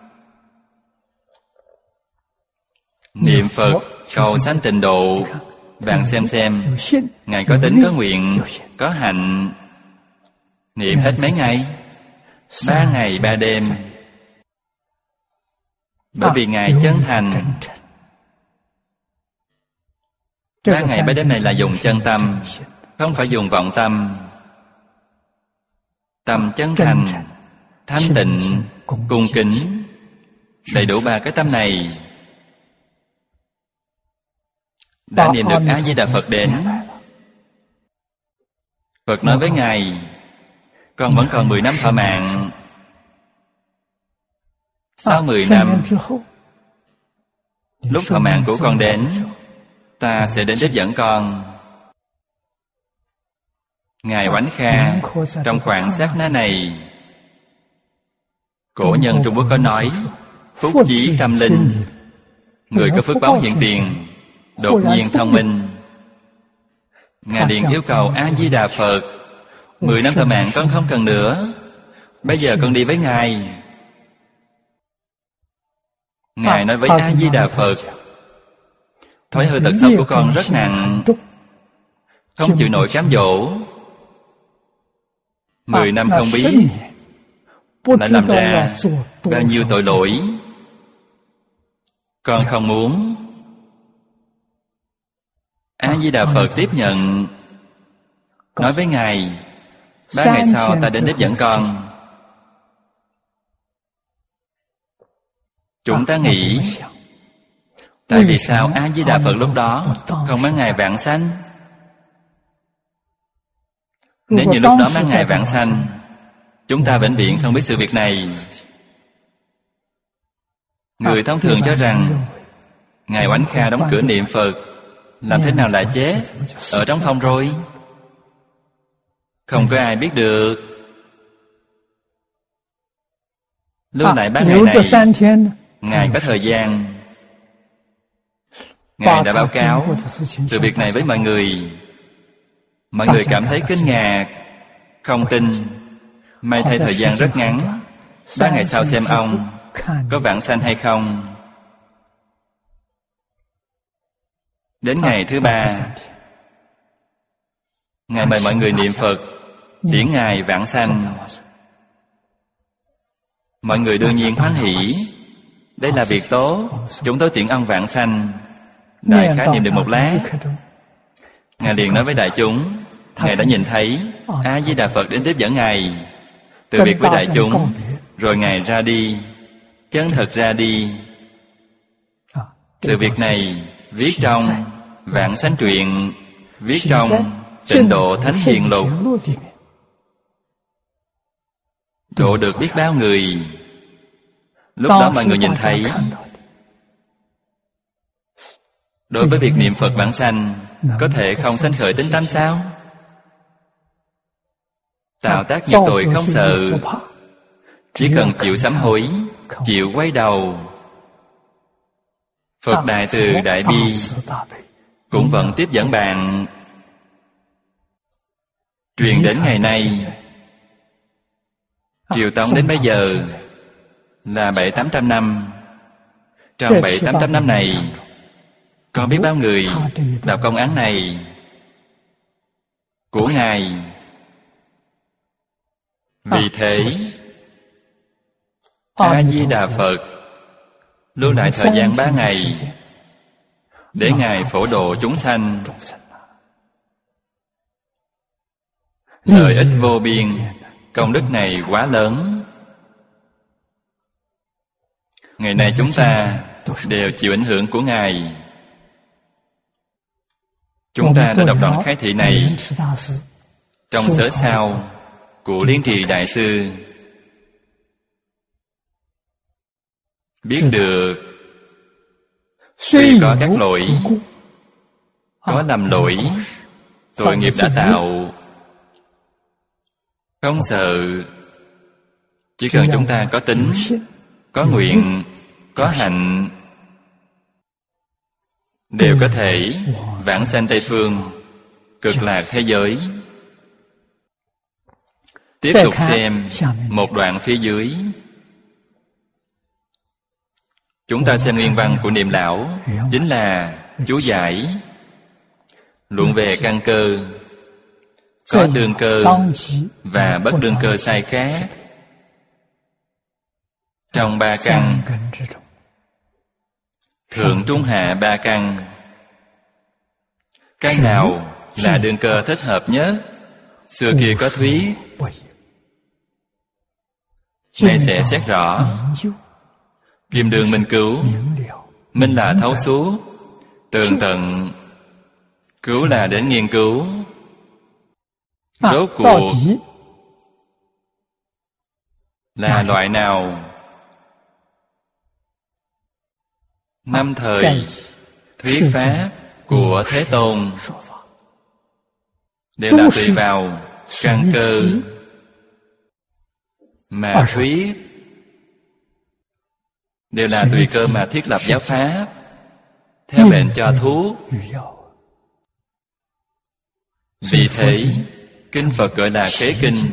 niệm Phật cầu sanh tịnh độ. Bạn xem Ngài có tính, có nguyện, có hạnh, niệm hết mấy ngày? 3 ngày 3 đêm. Bởi vì Ngài chân thành. 3 ngày 3 đêm này là dùng chân tâm, không phải dùng vọng tâm. Tâm chân thành, thanh tịnh, cung kính, đầy đủ 3 cái tâm này, đã niệm được A Di Đà Phật đến. Phật nói với Ngài, con vẫn còn 10 năm thọ mạng. Sau 10 năm, lúc thọ mạng của con đến, ta sẽ đến tiếp dẫn con. Ngài Oánh Kha trong khoảng sát na này, cổ nhân Trung Quốc có nói, phúc chí tâm linh. Người có phước báo hiện tiền, đột nhiên thông minh. Ngài liền yêu cầu A Di Đà Phật, 10 năm thọ mạng con không cần nữa, bây giờ con đi với Ngài. Ngài nói với A Di Đà Phật, thói hư tật xấu của con rất nặng, không chịu nổi cám dỗ. 10 năm không biết đã làm ra bao nhiêu tội lỗi. Con không muốn. A Di Đà Phật tiếp nhận, nói với Ngài, 3 ngày sau ta đến tiếp dẫn con. Chúng ta nghĩ, tại vì sao A-di-đà Phật lúc đó không mang Ngài vãng sanh? Nếu như lúc đó mang Ngài vãng sanh, chúng ta vĩnh viễn không biết sự việc này. Người thông thường cho rằng Ngài Oánh Kha đóng cửa niệm Phật, làm thế nào lại chết? Ở trong phòng rồi, không có ai biết được. Lưu lại 3 ngày này, Ngài có thời gian. Ngài đã báo cáo sự việc này với mọi người. Mọi người cảm thấy kinh ngạc, không tin. May thay thời gian rất ngắn, 3 ngày sau xem ông có vãng sanh hay không. Đến ngày thứ 3, Ngài mời mọi người niệm Phật, tiễn Ngài vãng sanh. Mọi người đương nhiên hoan hỷ. Đây là việc tốt, chúng tôi tiễn ông vãng sanh. Đại khái niệm được một lát, Ngài liền nói với đại chúng, Ngài đã nhìn thấy A-di-đà Phật đến tiếp dẫn Ngài, từ biệt với đại chúng, rồi Ngài ra đi, chân thật ra đi. Sự việc này viết trong Vãng Sanh Truyện, viết trong Tịnh Độ Thánh Hiền Lục, độ được biết bao người. Lúc đó mọi người nhìn thấy, đối với việc niệm Phật vãng sanh, có thể không sanh khởi tính tâm sao? Tạo tác nhiều tội không sợ, chỉ cần chịu sám hối, chịu quay đầu. Phật Đại Từ Đại Bi cũng vẫn tiếp dẫn bạn. Truyền đến ngày nay, Triều Tông đến bây giờ là 700-800 năm. Trong 700-800 năm này, có biết bao người đọc công án này của Ngài. Vì thế, A-di-đà Phật lưu lại thời gian 3 ngày để Ngài phổ độ chúng sanh. Lợi ích vô biên, công đức này quá lớn. Ngày nay chúng ta đều chịu ảnh hưởng của Ngài. Chúng ta đã đọc đoạn khai thị này trong sớ sao của Liên Trì Đại Sư, biết được tuy có các lỗi, có lầm lỗi, tội nghiệp đã tạo, không sợ. Chỉ cần chúng ta có tính, có nguyện, có hạnh, đều có thể vãng sanh Tây Phương, cực lạc thế giới. Tiếp tục xem một đoạn phía dưới. Chúng ta xem nguyên văn của Niệm Lão, chính là chú giải luận về căn cơ, có đương cơ và bất đương cơ sai khác. Trong 3 căn, thượng trung hạ 3 căn, căn nào là đương cơ thích hợp nhất? Xưa kia có thuyết, nay sẽ xét rõ. Kim Đường Minh Cứu, minh là thấu suốt, tường tận, cứu là đến nghiên cứu. Rốt cuộc là loại nào? 5 thời thuyết pháp của Thế Tôn đều là tùy vào căn cơ mà thuyết, đều là tùy cơ mà thiết lập giáo pháp theo lệnh cho thuốc. Vì thế, kinh Phật gọi là khế kinh.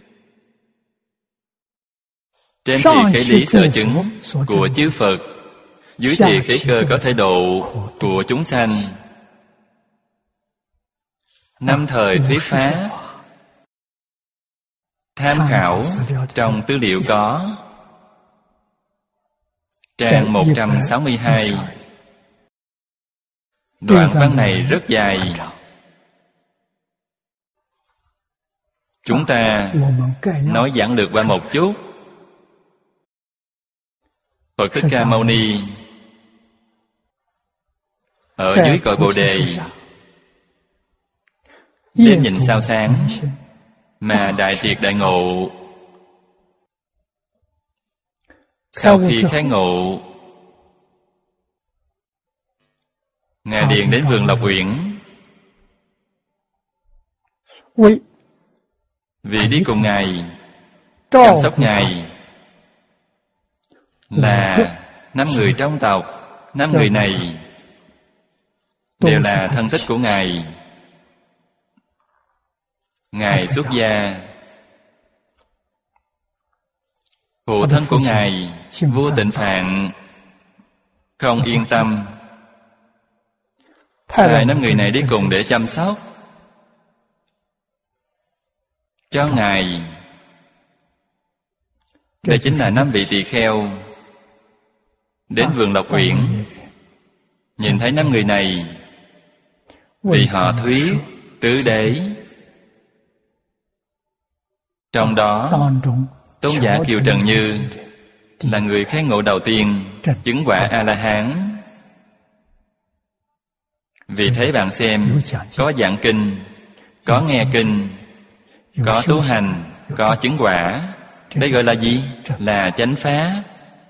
Trên thì khế lý sở chứng của chư Phật, dưới thì khế cơ có thể độ của chúng sanh. 5 thời thuyết pháp, tham khảo trong tư liệu có. Trang 162. Đoạn văn này rất dài. Chúng ta nói giản lược qua một chút. Phật Thích Ca Mâu Ni ở dưới cội Bồ Đề đêm nhìn sao sáng mà đại triệt đại ngộ. Sau khi khai ngộ, Ngài liền đến vườn Lộc Uyển. Vì đi cùng Ngài, chăm sóc Ngài là 5 người trong tộc. 5 người này đều là thân thích của Ngài. Ngài xuất gia, phụ thân của Ngài vua Tịnh Phạn không yên tâm, sai 5 người này đi cùng để chăm sóc cho Ngài. Đây chính là 5 vị tỳ kheo đến vườn Lộc Uyển, nhìn thấy 5 người này, vì họ thuyết tứ đế. Trong đó Tôn giả Kiều Trần Như là người khai ngộ đầu tiên, chứng quả A-la-hán. Vì thế bạn xem, có giảng kinh, có nghe kinh, có tu hành, có chứng quả. Đây gọi là gì? Là chánh pháp.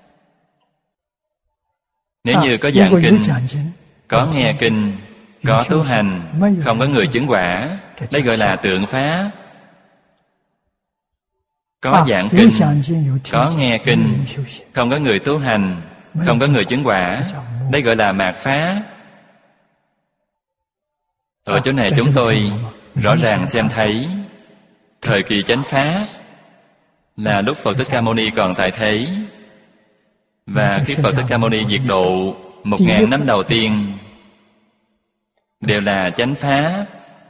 Nếu như có giảng kinh, có nghe kinh, có tu hành, không có người chứng quả, đây gọi là tượng pháp. Có giảng kinh, có nghe kinh, không có người tu hành, không có người chứng quả, đây gọi là mạt pháp. Ở chỗ này chúng tôi rõ ràng xem thấy thời kỳ chánh pháp là lúc Phật Thích Ca Mâu Ni còn tại thế, và khi Phật Thích Ca Mâu Ni diệt độ 1000 năm đầu tiên đều là chánh pháp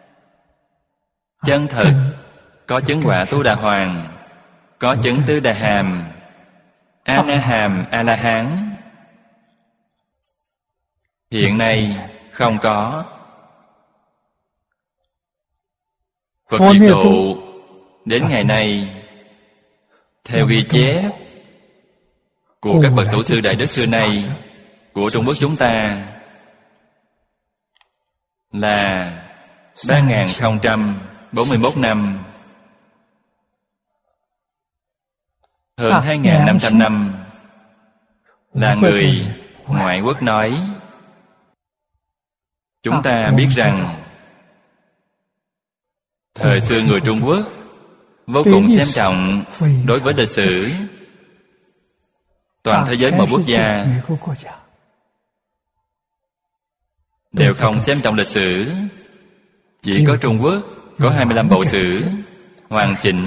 chân thực, có chứng quả Tu Đà Hoàng, có chứng Tứ Đà Hàm, A Na Hàm, A La Hán. Hiện nay không có. Phật diệt độ đến ngày nay, theo ghi chép của các bậc tổ sư đại đức xưa nay của Trung Quốc chúng ta, là 3041 năm, hơn 2500 năm là người ngoại quốc nói. Chúng ta biết rằng thời xưa người Trung Quốc vô cùng xem trọng đối với lịch sử. Toàn thế giới mọi quốc gia đều không xem trọng lịch sử. Chỉ có Trung Quốc có 25 bộ sử hoàn chỉnh.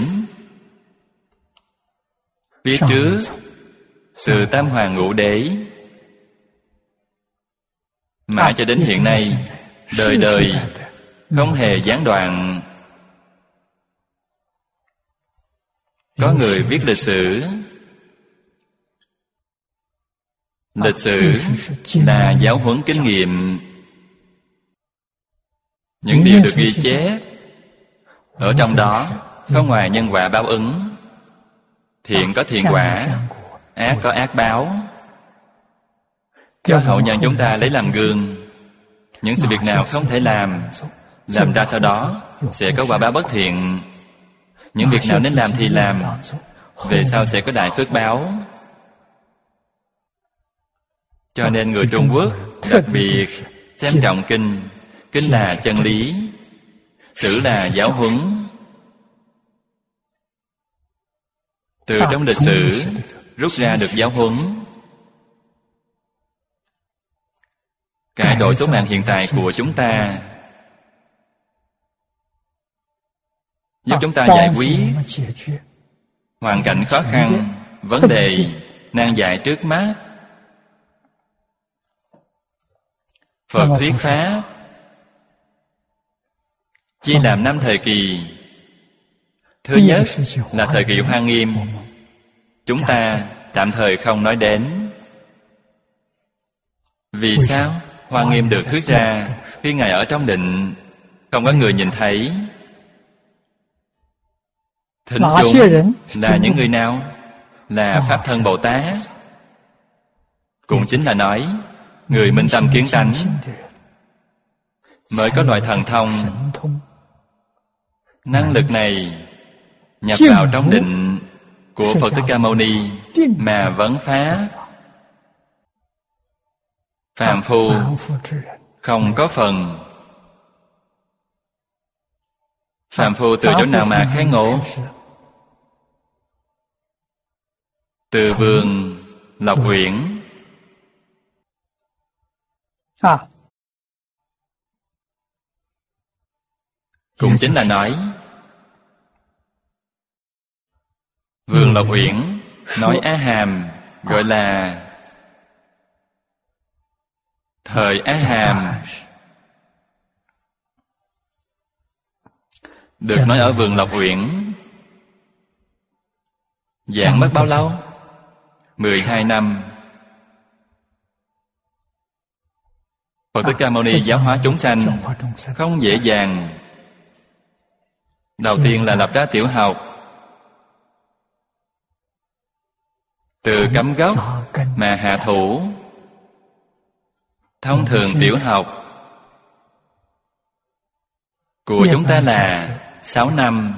Phía trước, từ Tam Hoàng Ngũ Đế mãi cho đến hiện nay, đời đời không hề gián đoạn. Có người viết lịch sử. Lịch sử là giáo huấn kinh nghiệm. Những điều được ghi chép ở trong đó không ngoài nhân quả báo ứng. Thiện có thiện quả, ác có ác báo. Cho hậu nhân chúng ta lấy làm gương. Những sự việc nào không thể làm ra sau đó sẽ có quả báo bất thiện. Những việc nào nên làm thì làm, về sau sẽ có đại phước báo. Cho nên người Trung Quốc đặc biệt xem trọng kinh. Kinh là chân lý, sử là giáo huấn. Từ trong lịch sử rút ra được giáo huấn, cải đổi số mạng hiện tại của chúng ta, giúp chúng ta giải quyết hoàn cảnh khó khăn, vấn đề nan giải trước mắt. Phật thuyết pháp chia làm 5 thời kỳ. Thứ nhất là thời kỳ Hoa Nghiêm. Chúng ta tạm thời không nói đến. Vì sao? Hoa Nghiêm được thuyết ra khi Ngài ở trong định, không có người nhìn thấy. Thính chúng là những người nào? Là Pháp Thân Bồ Tát. cũng chính là nói người minh tâm kiến tánh mới có loại thần thông. Năng lực này nhập vào trong định của Phật Thích Ca Mâu Ni mà vấn phá. Phàm phu không có phần. Phàm phu từ chỗ nào mà khai ngộ? Từ vườn Lộc Uyển. Cũng chính là nói vườn Lộc Uyển, nói Á Hàm gọi là thời Á Hàm. Được nói ở vườn Lộc Uyển giảng mất bao lâu? 12 năm. Phật Thích Ca Mâu Ni giáo hóa chúng sanh không dễ dàng. Đầu tiên là lập ra tiểu học, từ cắm gốc mà hạ thủ. Thông thường tiểu học của chúng ta là 6 năm.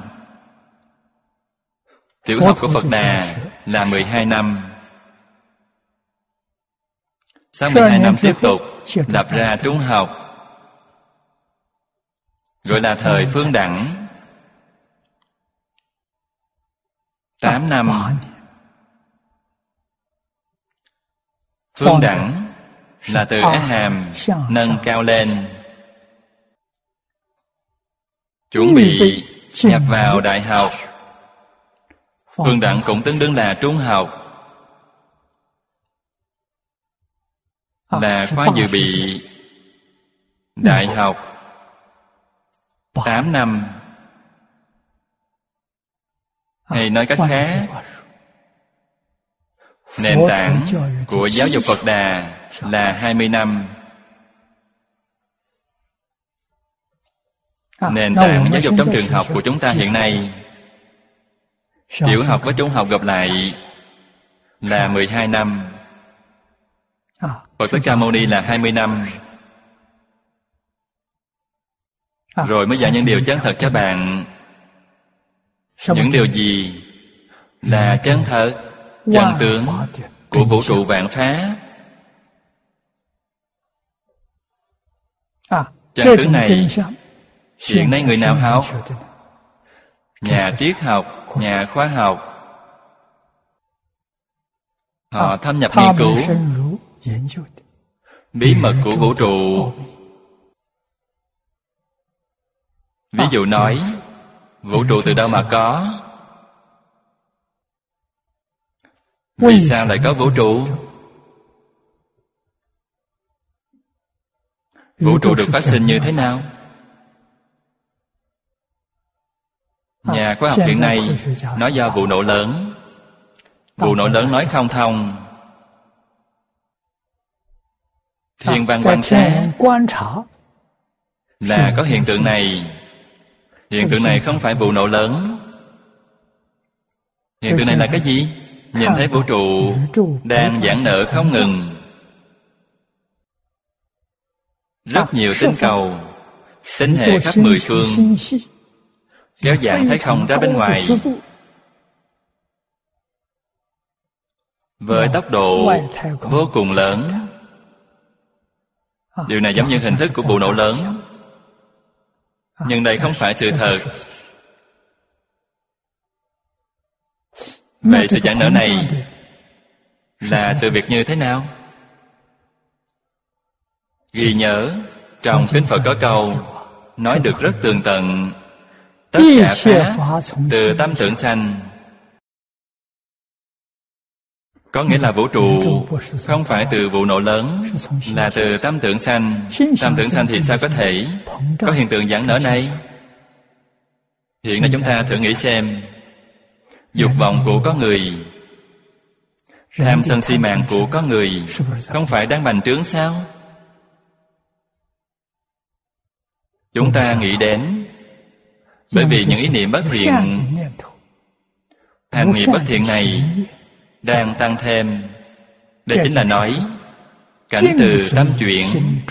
Tiểu học của Phật Đà là 12 năm. Sau 12 năm tiếp tục lập ra trung học, gọi là thời Phương Đẳng. 8 năm. Phương Đẳng là từ Á Hàm nâng cao lên, chuẩn bị nhập vào đại học. Phương Đẳng cũng tương đương là trung học, là khóa dự bị đại học. 8 năm. Hay nói cách khác, nền tảng của giáo dục Phật Đà là 20 năm. Nền tảng giáo dục trong trường học của chúng ta hiện nay, tiểu học với trung học gặp lại là 12 năm. Phật Thích Ca Mâu Ni là 20 năm. Rồi mới dạy những điều chân thật cho bạn. Những điều gì là chân thật, chân tướng của vũ trụ vạn phá? Chân tướng này hiện nay người nào học? Nhà triết học, nhà khoa học. Họ thâm nhập nghiên cứu bí mật của vũ trụ. Ví dụ nói, vũ trụ từ đâu mà có? Vì sao lại có vũ trụ? Vũ trụ được phát sinh như thế nào? Nhà khoa học hiện nay nói do vụ nổ lớn. Vụ nổ lớn nói không thông. Thiên văn quan sát là có hiện tượng này. Hiện tượng này không phải vụ nổ lớn. Hiện tượng này là cái gì? Nhìn thấy vũ trụ đang giãn nở không ngừng. Rất nhiều tinh cầu, tinh hệ khắp 10 phương, kéo giãn thấy không ra bên ngoài với tốc độ vô cùng lớn. Điều này giống như hình thức của vụ nổ lớn, nhưng đây không phải sự thật. Vậy sự giãn nở này là sự việc như thế nào? Ghi nhớ, trong Kinh Phật có câu nói được rất tường tận: tất cả pháp từ tâm tưởng sanh. Có nghĩa là vũ trụ không phải từ vụ nổ lớn, là từ tâm tưởng sanh. Tâm tưởng sanh thì sao có thể có hiện tượng giãn nở này? Hiện nay chúng ta thử nghĩ xem, dục vọng của có người, tham sân si mạng của có người không phải đang bành trướng sao? Chúng ta nghĩ đến, bởi vì những ý niệm bất thiện, hành nghiệp bất thiện này đang tăng thêm, Đây chính là nói cảnh từ tâm chuyển,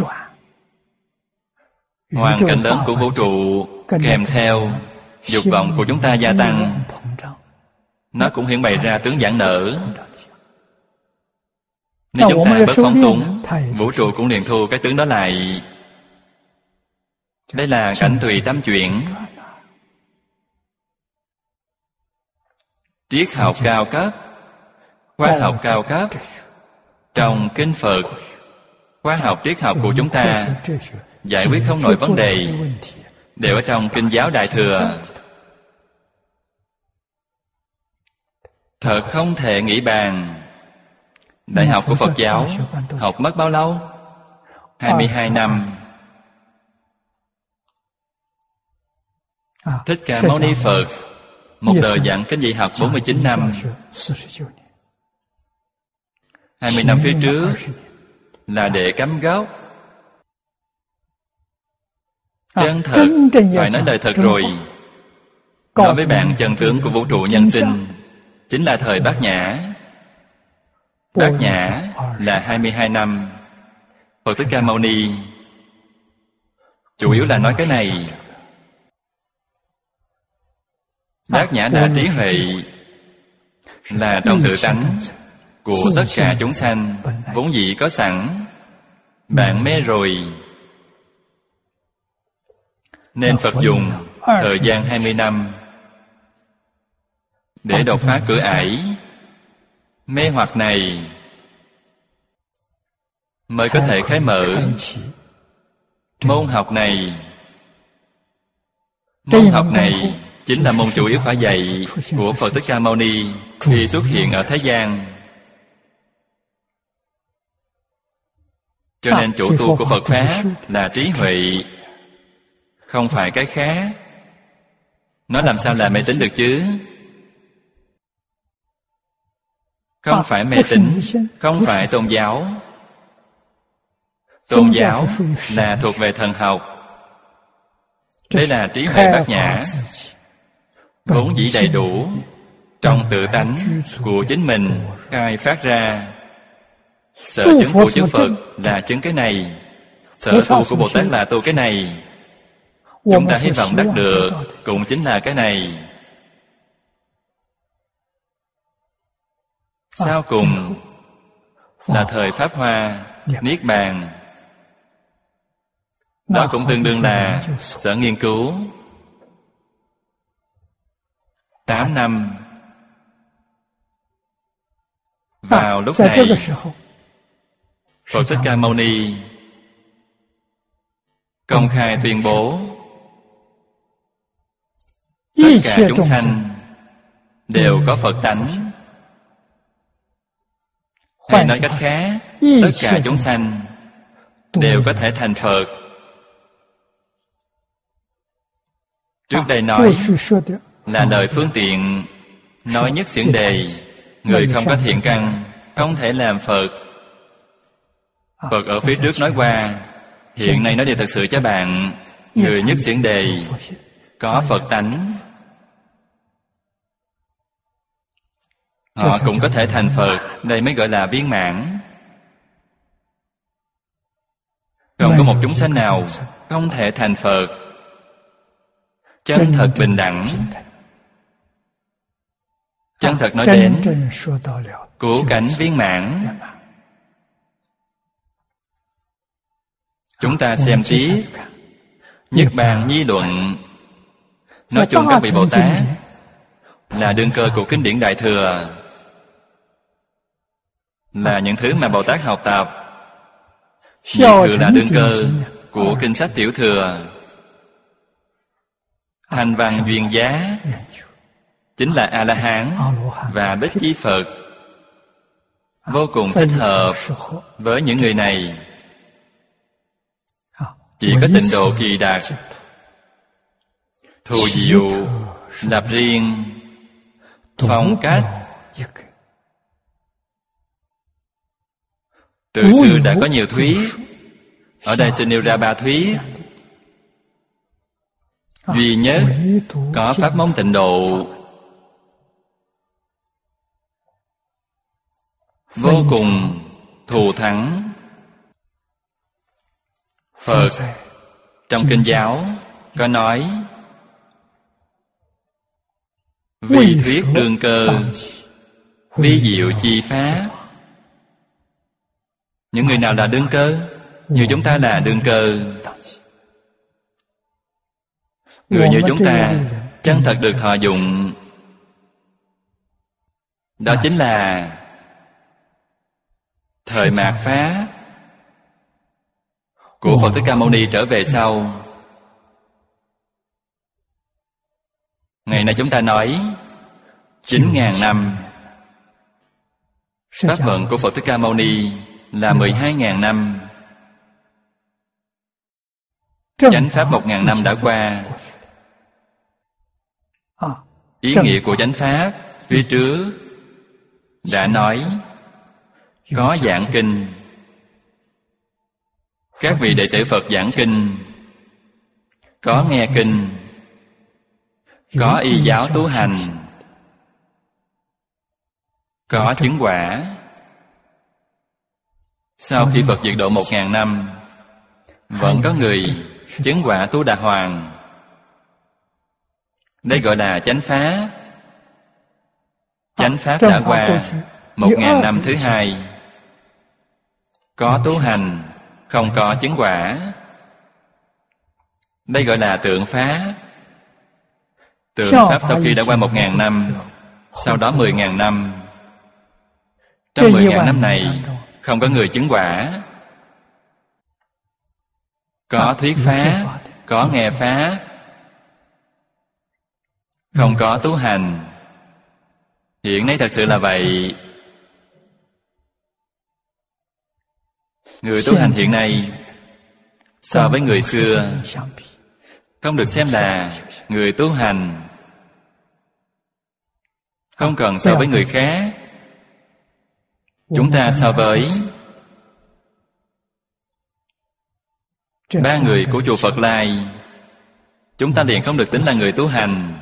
hoàn cảnh lớn của vũ trụ kèm theo dục vọng của chúng ta gia tăng, nó cũng hiển bày ra tướng giãn nở. Nếu chúng ta bớt phóng túng, vũ trụ cũng liền thu cái tướng đó lại. Đây là cảnh tùy tâm chuyển. Triết học cao cấp, khoa học cao cấp trong kinh Phật, khoa học triết học của chúng ta giải quyết không nổi vấn đề, đều ở trong kinh giáo Đại Thừa. Thật không thể nghĩ bàn. Đại học của Phật giáo học mất bao lâu? 22 năm. Thích Ca Mâu Ni Phật một đời giảng kinh dị học 49 năm. 20 năm phía trước là để cắm gốc. Chân thật, phải nói lời thật rồi. Nói với bạn chân tướng của vũ trụ nhân sinh chính là thời Bát Nhã. Bát Nhã là 22 năm. Phật Thích Ca Mâu Ni chủ yếu là nói cái này. Bát Nhã là trí huệ, là trong tự tánh của tất cả chúng sanh vốn dĩ có sẵn. Bạn mê rồi, nên Phật dùng thời gian 20 năm để đột phá cửa ải mê hoặc này, mới có thể khai mở môn học này. Môn học này chính là môn chủ yếu phải dạy của Phật Thích Ca Mâu Ni khi xuất hiện ở thế gian. Cho nên chủ tu của Phật Pháp là trí huệ, không phải cái khác. Nó làm sao là mê tín được chứ? Không phải mê tín, không phải tôn giáo. Tôn giáo là thuộc về thần học. Đây là trí huệ Bát Nhã, vốn dĩ đầy đủ trong tự tánh của chính mình khai phát ra. Sở chứng của chư Phật là chứng cái này, sở tu của Bồ Tát là tu cái này. Chúng ta hy vọng đắc được cũng chính là cái này. Sau cùng là thời Pháp Hoa, Niết Bàn. Đó cũng tương đương là sở nghiên cứu 8 năm. Vào lúc này, Phật Thích Ca Mâu Ni công khai tuyên bố tất cả chúng sanh đều có Phật tánh. Hay nói cách khác, tất cả chúng sanh đều có thể thành Phật. Trước đây nói là lời phương tiện, nói nhất xiển đề. Người không có thiện căn không thể làm Phật. Phật ở phía trước nói qua, hiện nay nói điều thật sự cho bạn. Người nhất xiển đề có Phật tánh, họ cũng có thể thành Phật. Đây mới gọi là viên mãn. Không có một chúng sanh nào không thể thành Phật. Chân thật bình đẳng. Chân thật nói đến của cảnh viên mãn. Chúng ta xem tiếp Nhất Bàn Nhi Luận. Nói chung các vị Bồ Tát là đương cơ của kinh điển Đại Thừa, là những thứ mà Bồ Tát học tập. Nhị Thừa là đương cơ của kinh sách Tiểu Thừa. Thanh Văn Duyên Giá chính là A-la-hán và Bích Chi Phật. Vô cùng thích hợp với những người này. Chỉ có tịnh độ kỳ đạt, thù diệu, lập riêng, phong cách. Từ xưa đã có nhiều thuyết. Ở đây xin nêu ra 3 thuyết. Duy nhất có pháp môn tịnh độ, vô cùng thù thắng. Phật trong kinh giáo có nói: vi thuyết đương cơ, vi diệu chi phá. Những người nào là đương cơ? Như chúng ta là đương cơ. Người như chúng ta chân thật được thọ dụng, đó chính là thời mạt phá của Phật Thích Ca Mâu Ni trở về sau. Ngày nay chúng ta nói 9.000 năm. Pháp vận của Phật Thích Ca Mâu Ni là 12.000 năm. Chánh Pháp 1.000 năm đã qua. Ý nghĩa của chánh Pháp phía trước đã nói: có giảng kinh, các vị đệ tử Phật giảng kinh, có nghe kinh, có y giáo tu hành, có chứng quả. Sau khi Phật diệt độ 1.000 năm, vẫn có người chứng quả Tu Đà Hoàng. Đây gọi là chánh Pháp. Chánh Pháp đã qua 1.000 năm thứ hai. Có tu hành, không có chứng quả. Đây gọi là tượng Pháp. Tượng Pháp sau khi đã qua 1.000 năm, sau đó 10.000 năm. Trong 10.000 năm này không có người chứng quả. Có thuyết Pháp, có nghe Pháp, không có tu hành. Hiện nay thật sự là vậy. Người tu hành hiện nay so với người xưa không được xem là người tu hành, không cần so với người khác. Chúng ta so với 3 người của chùa Phật Lai, chúng ta liền không được tính là người tu hành.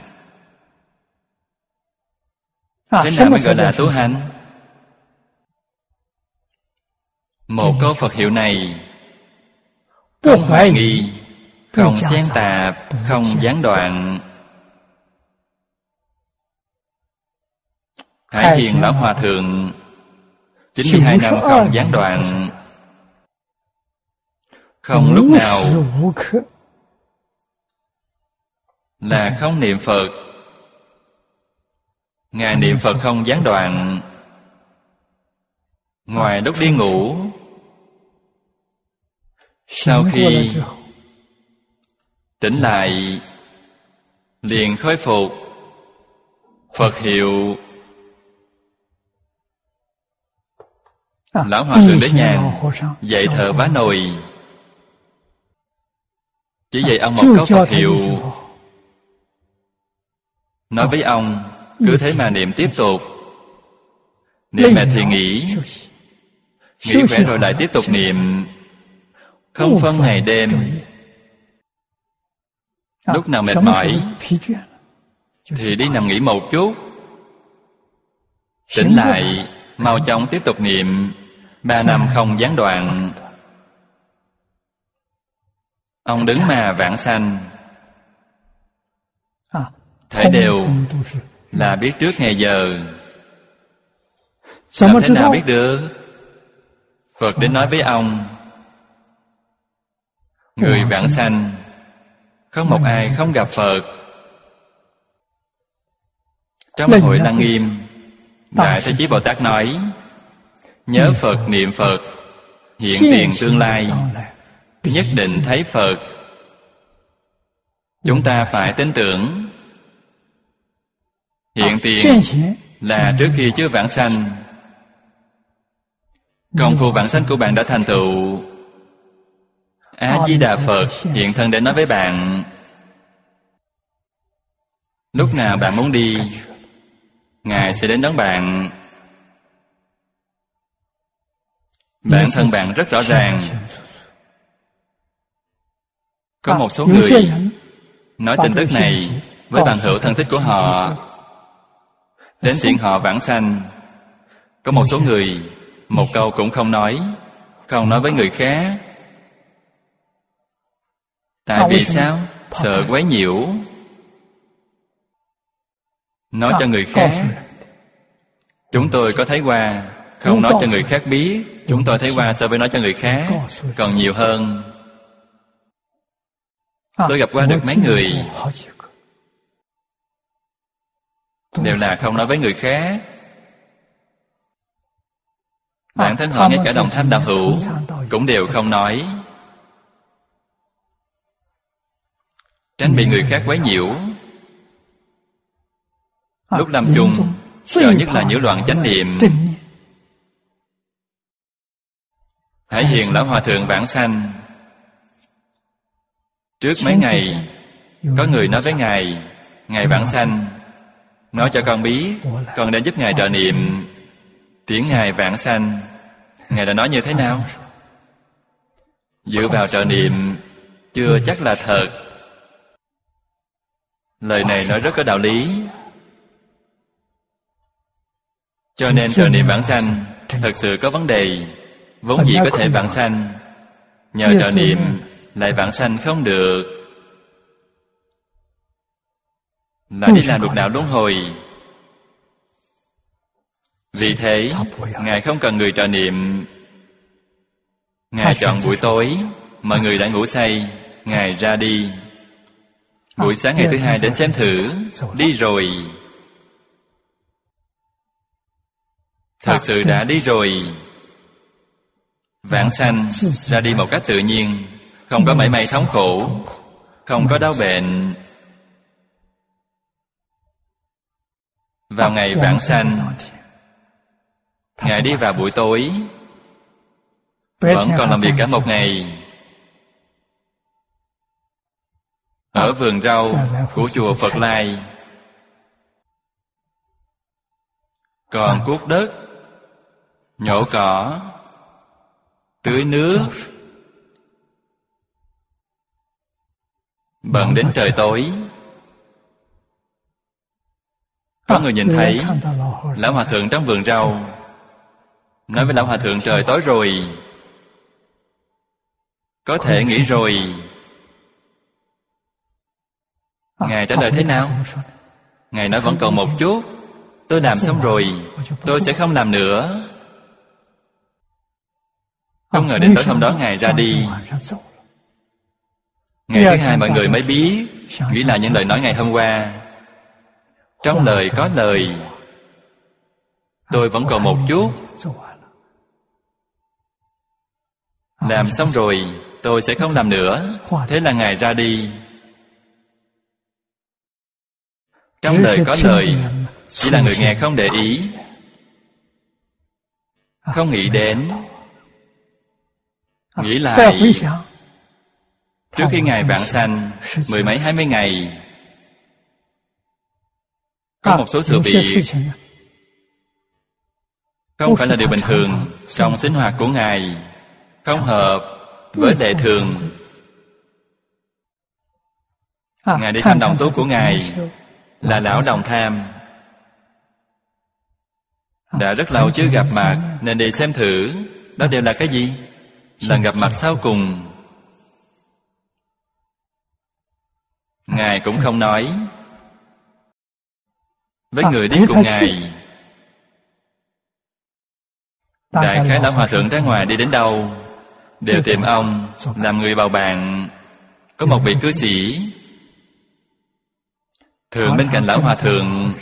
Thế nào mới gọi là tu hành? Một câu Phật hiệu này không hoài nghi, không xen tạp, không gián đoạn. Hải Hiền Lão Hòa Thượng 92 năm không gián đoạn, không lúc nào là không niệm Phật. Ngài niệm Phật không gián đoạn. Ngoài lúc đi ngủ, sau khi tỉnh lại liền khôi phục Phật hiệu. Lão Hòa Thượng Đế Nhàn dạy thợ vá nồi, chỉ dạy ông một câu Phật hiệu, nói với ông cứ thế mà niệm tiếp tục. Niệm mệt thì nghỉ, nghỉ khỏe rồi lại tiếp tục niệm, không phân ngày đêm. Lúc nào mệt mỏi thì đi nằm nghỉ một chút, tỉnh lại mau chóng tiếp tục niệm. 3 năm không gián đoạn. Ông đứng mà vãng sanh, thể đều là biết trước ngày giờ. Làm thế nào biết được? Phật đến nói với ông: người vãng sanh không một ai không gặp Phật. Trong hội Lăng Nghiêm, Đại Thế Chí Bồ Tát nói: nhớ Phật, niệm Phật, hiện tiền tương lai nhất định thấy Phật. Chúng ta phải tin tưởng. Hiện tiền là trước khi chưa vãng sanh. Công phu vãng sanh của bạn đã thành tựu. A-di-đà Phật hiện thân để nói với bạn. Lúc nào bạn muốn đi, Ngài sẽ đến đón bạn. Bản thân bạn rất rõ ràng. Có một số người nói tin tức này với bằng hữu thân thích của họ, đến tiện họ vãng sanh. Có một số người một câu cũng không nói với người khác. Tại vì sao? Sợ quấy nhiễu. Nói cho người khác. Chúng tôi có thấy qua, không nói cho người khác biết. Chúng tôi thấy qua so với nói cho người khác còn nhiều hơn. Tôi gặp qua được mấy người đều là không nói với người khác. Bản thân họ ngay cả đồng tham đạo hữu cũng đều không nói, tránh bị người khác quấy nhiễu. Lúc lâm chung, sợ nhất là nhiễu loạn chánh niệm. Hải Hiền Lão Hòa Thượng vãng sanh, trước mấy ngày có người nói với Ngài vãng sanh, nói cho con biết, con đã giúp Ngài trợ niệm tiễn Ngài vãng sanh. Ngài đã nói như thế nào? Dựa vào trợ niệm chưa chắc là thật. Lời này nói rất có đạo lý. Cho nên trợ niệm vãng sanh thật sự có vấn đề. Vốn dĩ có thể vãng sanh, nhờ trợ niệm lại vãng sanh không được, là đi làm lục đạo luân hồi. Vì thế Ngài không cần người trợ niệm. Ngài chọn buổi tối, mọi người đã ngủ say, Ngài ra đi. Buổi sáng ngày thứ hai đến xem thử, đi rồi. Thật sự đã đi rồi. Vãng sanh ra đi một cách tự nhiên, không có mảy may thống khổ, không có đau bệnh. Vào ngày vãng sanh, Ngài đi vào buổi tối, vẫn còn làm việc cả một ngày. Ở vườn rau của chùa Phật Lai, còn cuốc đất, nhổ cỏ, tưới nước, bận đến trời tối. Có người nhìn thấy Lão Hòa Thượng trong vườn rau, nói với Lão Hòa Thượng trời tối rồi. Có thể nghỉ rồi. Ngài trả lời thế nào? Ngài nói vẫn còn một chút. Tôi làm xong rồi, tôi sẽ không làm nữa. Không ngờ đến tối hôm đó Ngài ra đi. Ngày thứ hai mọi người mới biết, nghĩ là những lời nói ngày hôm qua. Trong lời có lời, tôi vẫn còn một chút. Làm xong rồi, tôi sẽ không làm nữa. Thế là Ngài ra đi. Trong lời có lời, chỉ là người nghe không để ý, không nghĩ đến. Nghĩ lại, trước khi Ngài vãng sanh 10 mấy 20 ngày, có một số sự việc không phải là điều bình thường trong sinh hoạt của Ngài, không hợp với lệ thường. Ngài đi thăm đồng tú của Ngài là lão đồng tham. Đã rất lâu chưa gặp mặt nên đi xem thử. Đó đều là cái gì? Lần gặp mặt sau cùng. Ngài cũng không nói với người đi cùng Ngài. Đại khái Lão Hòa Thượng ra ngoài đi đến đâu đều tìm ông làm người bầu bạn. Có một vị cư sĩ thường bên cạnh Lão Hòa Thượng.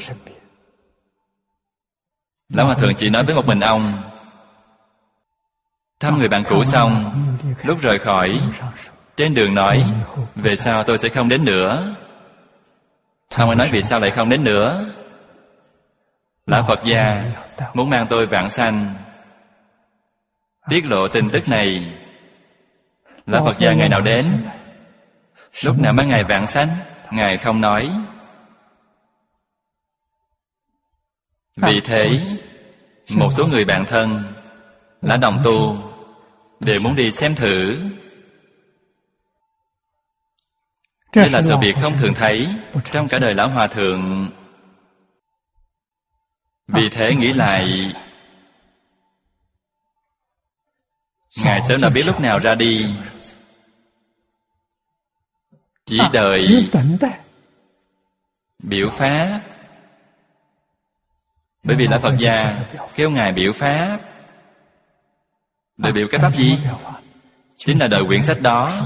Lão Hòa Thượng chỉ nói với một mình ông. Thăm người bạn cũ xong, lúc rời khỏi, trên đường nói, về sau tôi sẽ không đến nữa. Ông ấy nói vì sao lại không đến nữa? Lão Phật gia muốn mang tôi vãng sanh. Tiết lộ tin tức này. Lão Phật gia ngày nào đến? Lúc nào mang Ngài vãng sanh? Ngài không nói. Vì thế, một số người bạn thân, là đồng tu, đều muốn đi xem thử. Đây là sự việc không thường thấy trong cả đời Lão Hòa Thượng. Vì thế nghĩ lại, Ngài sớm đã biết lúc nào ra đi, chỉ đợi biểu pháp. Bởi vì là Phật gia kêu Ngài biểu pháp. Để biểu cái pháp gì? Chính là đợi quyển sách đó.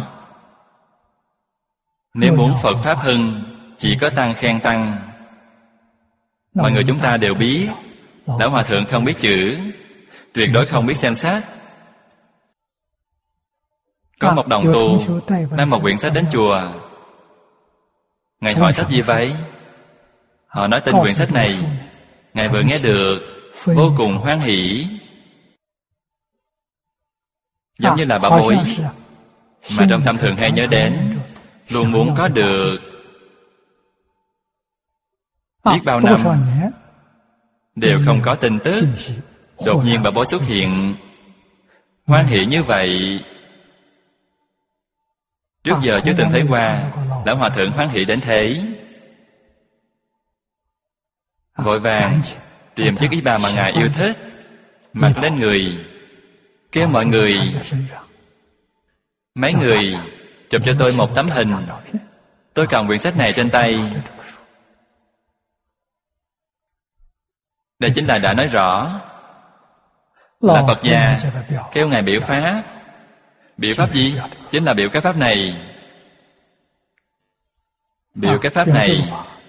Nếu muốn Phật pháp hưng, chỉ có tăng khen tăng. Mọi người chúng ta đều biết, Lão Hòa Thượng không biết chữ, tuyệt đối không biết xem sách. Có một đồng tu mang một quyển sách đến chùa. Ngài hỏi sách gì vậy? Họ nói tên quyển sách này. Ngài vừa nghe được, vô cùng hoan hỷ, giống như là bảo bối mà trong tâm thường hay nhớ đến, luôn muốn có được. Biết bao năm đều không có tin tức, đột nhiên bảo bối xuất hiện, hoan hỷ như vậy. Trước giờ chưa từng thấy qua Lão Hòa Thượng hoan hỷ đến thế. Vội vàng tìm chiếc y bào mà Ngài yêu thích, mặc lên người, kêu mọi người, mấy người chụp cho tôi một tấm hình. Tôi cầm quyển sách này trên tay. Đây chính là đã nói rõ là Phật gia kêu Ngài biểu pháp. Biểu pháp gì? Chính là biểu cái pháp này. Biểu cái pháp này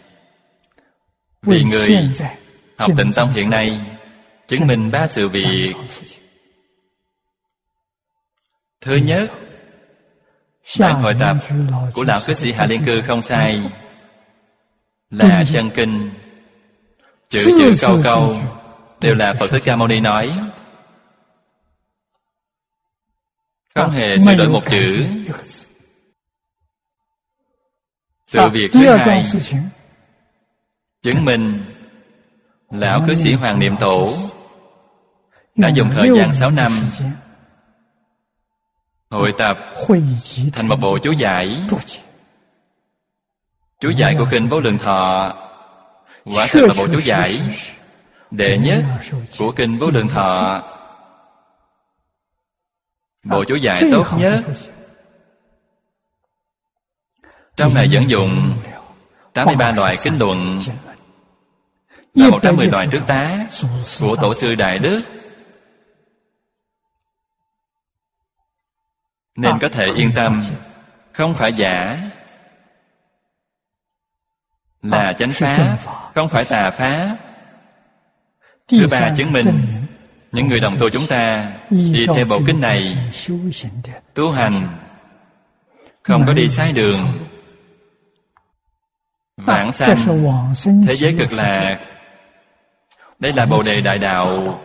vì người học Tịnh Tông hiện nay chứng minh 3 sự việc. Thứ nhất, bản hội tập của Lão Cư Sĩ Hạ Liên Cư không sai, là chân kinh, chữ chữ câu câu đều là Phật Thích Ca Mâu Ni nói, không hề sửa đổi một chữ. Sự việc thứ hai, chứng minh Lão Cư Sĩ Hoàng Niệm Tổ đã dùng thời gian 6 năm hội tập thành một bộ chú giải. Chú giải của Kinh Vô Lượng Thọ quả thật là bộ chú giải đệ nhất của Kinh Vô Lượng Thọ, bộ chú giải tốt nhất. Trong này dẫn dụng 83 loại kinh luận, là 110 loại trước tá của Tổ sư Đại Đức, nên có thể yên tâm, không phải giả, là chánh pháp, không phải tà pháp. Thứ ba, chứng minh những người đồng tu chúng ta đi theo bộ kinh này tu hành, không có đi sai đường, vãng sanh thế giới cực lạc. Đây là Bồ Đề Đại Đạo,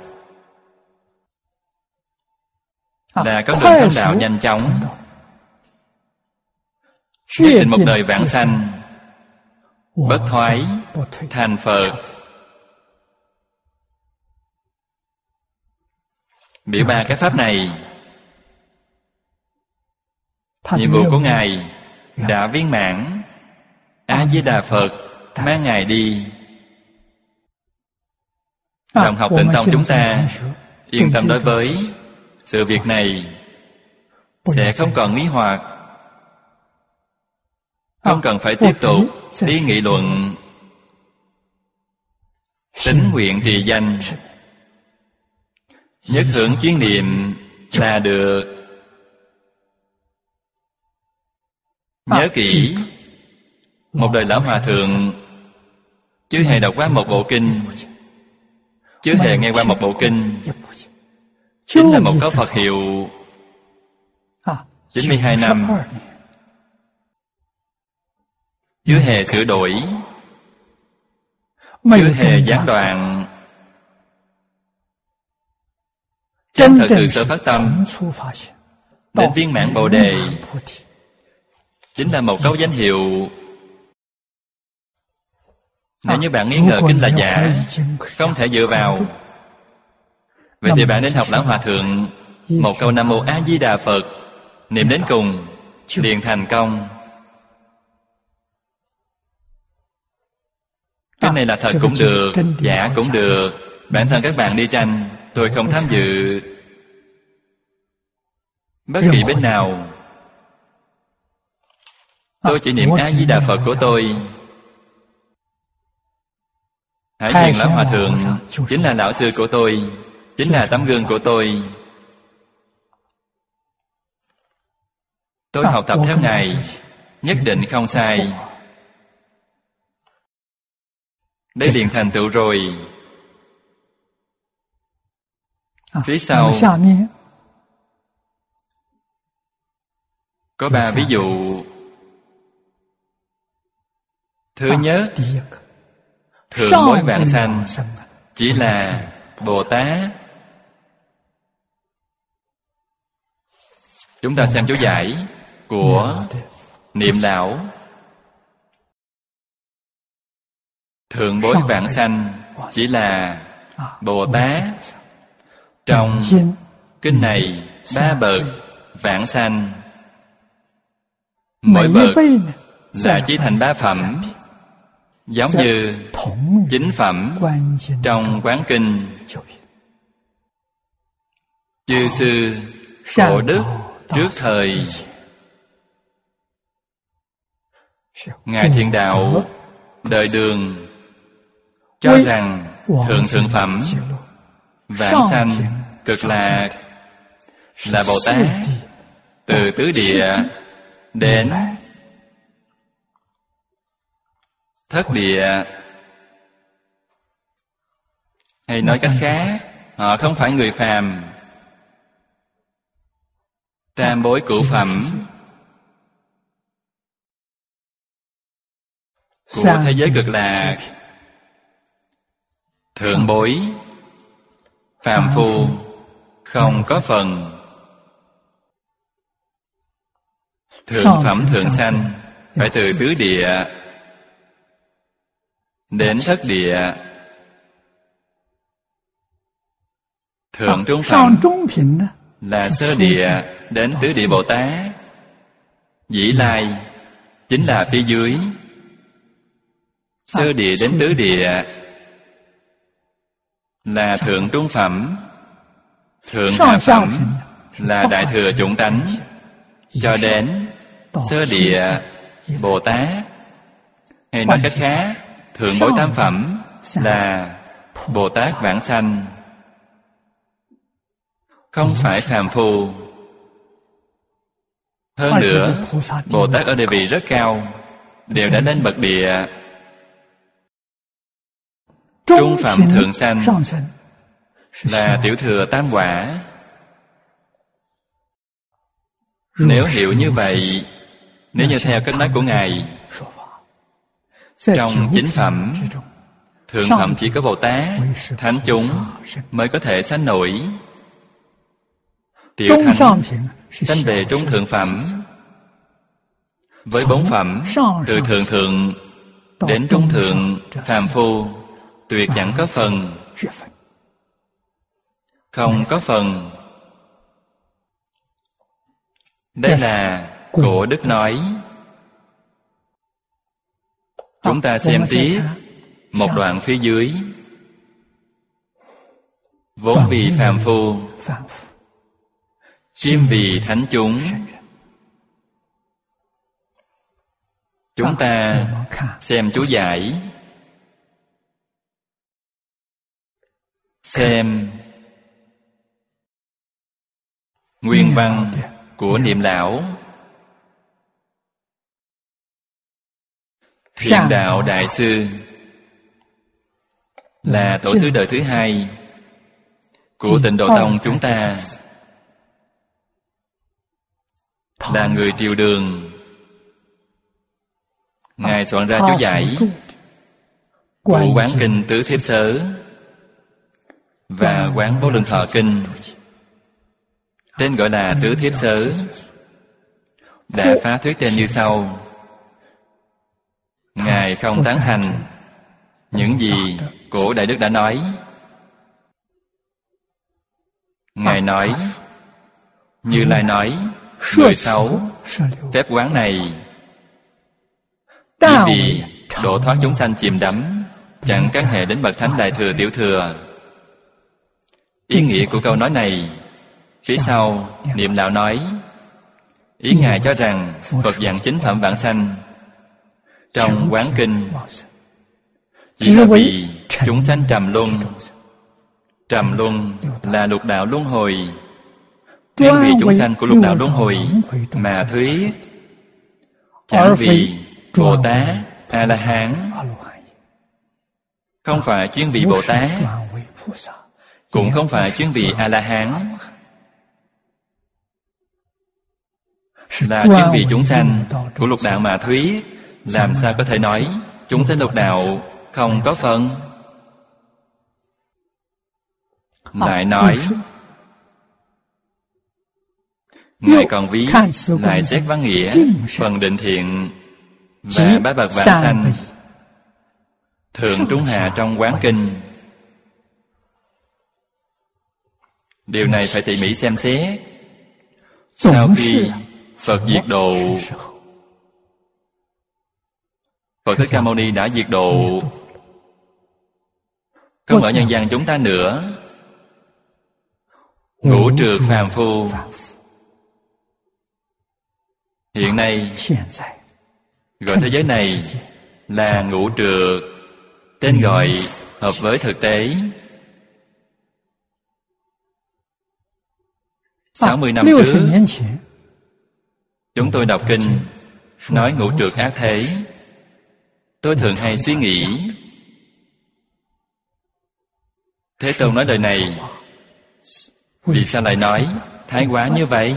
là con đường thắng đạo nhanh chóng, nhất định một đời vãng sanh, bất thoái thành Phật. Biểu ba cái pháp này, nhiệm vụ của Ngài đã viên mãn. A Di Đà Phật mang Ngài đi. Đồng học Tịnh Tông chúng ta yên tâm đối với sự việc này, sẽ không còn nghi hoặc, không cần phải tiếp tục đi nghị luận. Tín nguyện trì danh, nhất hưởng chuyên niệm là được. Nhớ kỹ, một đời Lão Hòa Thượng chưa hề đọc qua một bộ kinh, chưa hề nghe qua một bộ kinh, chính là một có Phật hiệu 92 năm, chưa hề sửa đổi, chưa hề gián đoạn. Chân thật từ sơ phát tâm đến viên mãn Bồ Đề, chính là một câu danh hiệu. Nếu như bạn nghi ngờ kinh là giả, không thể dựa vào, vậy thì bạn nên học Lão Hòa Thượng một câu Nam Mô A Di Đà Phật, niệm đến cùng liền thành công. Cái này là thật cũng được, giả cũng được. Bản thân các bạn đi tranh, tôi không tham dự. bất kỳ bên nào. Tôi chỉ niệm A-di-đà Phật của tôi. Hải Thiện Lão Hòa Thượng chính là lão sư của tôi, chính là tấm gương của tôi. Tôi học tập theo Ngài, nhất định không sai. Đây liền thành tựu rồi. Phía sau có 3 ví dụ. Thứ nhất, thượng bối vãng sanh chỉ là Bồ Tát. Chúng ta xem chú giải của Niệm Lão. Thượng bối vãng sanh chỉ là Bồ Tát. Trong kinh này 3 bậc vãng sanh, mỗi bậc là chí thành 3 phẩm, giống như 9 phẩm trong Quán Kinh. Chư sư cổ đức trước thời, Ngài Thiện Đạo đời Đường cho rằng thượng phẩm vãng sanh cực lạc là Bồ Tát, từ tứ địa đến thất địa. Hay nói cách khác, họ không phải người phàm. Tam bối cửu phẩm của thế giới cực lạc, thượng bối phàm phu không có phần. Thượng phẩm thượng sanh phải từ tứ địa đến thất địa. Thượng trung phẩm là sơ địa đến tứ địa Bồ Tát. Dĩ lai chính là phía dưới. Sơ địa đến tứ địa là thượng trung phẩm. Thượng hạ phẩm là đại thừa chủng tánh, cho đến sơ địa Bồ Tát. Hay nói cách khác, thượng bối tam phẩm là Bồ Tát vãng sanh, không phải phàm phu. Hơn nữa, Bồ Tát ở địa vị rất cao, đều đã đến bậc địa. Trung phẩm thượng sanh là tiểu thừa tam quả. Nếu hiểu như vậy, nếu như theo cách nói của Ngài, trong 9 phẩm, thượng phẩm chỉ có Bồ Tát, thánh chúng mới có thể sanh nổi. Tiểu thánh sanh về trung thượng phẩm. Với 4 phẩm, từ thượng thượng đến trung thượng, phàm phu tuyệt chẳng có phần. Không có phần. Đây là cổ đức nói. Chúng ta xem tiếp một đoạn phía dưới. Vốn vì phàm phu, chim vì thánh chúng. Chúng ta xem chú giải. Xem nguyên văn của Niệm Lão. Thiện Đạo Đại Sư là tổ sư đời thứ 2 của Tịnh Độ Tông chúng ta, là người triều Đường. Ngài soạn ra chú giải của Quán Kinh Tứ Thiếp Sớ và Quán Vô Lượng Thọ Kinh, tên gọi là Tứ Thiếp Sớ. Đã phá thuyết trên như sau. Ngài không tán thành những gì cổ Đại Đức đã nói. Ngài nói, Như Lai nói 16 phép quán này chỉ vì độ thoát chúng sanh chìm đắm, chẳng căn hệ đến bậc thánh đại thừa tiểu thừa. Ý nghĩa của câu nói này Phía sau Niệm Lão nói, ý Ngài cho rằng Phật dặn chính phẩm vãng sanh trong Quán Kinh chỉ là vì chúng sanh trầm luân. Trầm luân là lục đạo luân hồi, nên vì chúng sanh của lục đạo luân hồi mà thuyết, chẳng vì Bồ Tát A-la-hán. Không phải chuyên vị Bồ Tát, cũng không phải chuyên vị A-la-hán, là chuyên vị chúng sanh của lục đạo mà thuyết. Làm sao có thể nói chúng sanh lục đạo không có phần? Lại nói, Ngài còn ví lại xét văn nghĩa, phần định thiện và bá bậc vãng sanh, thượng trung hạ trong Quán Kinh. Điều này phải tỉ mỉ xem xét. Sau khi Phật diệt độ, Phật Thích Ca Mâu Ni đã diệt độ, không ở nhân gian chúng ta nữa. Ngũ trược phàm phu hiện nay gọi thế giới này là ngũ trược, tên gọi hợp với thực tế. 60 năm trước, chúng tôi đọc kinh nói ngũ trược ác thế. Tôi thường hay suy nghĩ, Thế Tôn nói lời này, vì sao lại nói thái quá như vậy?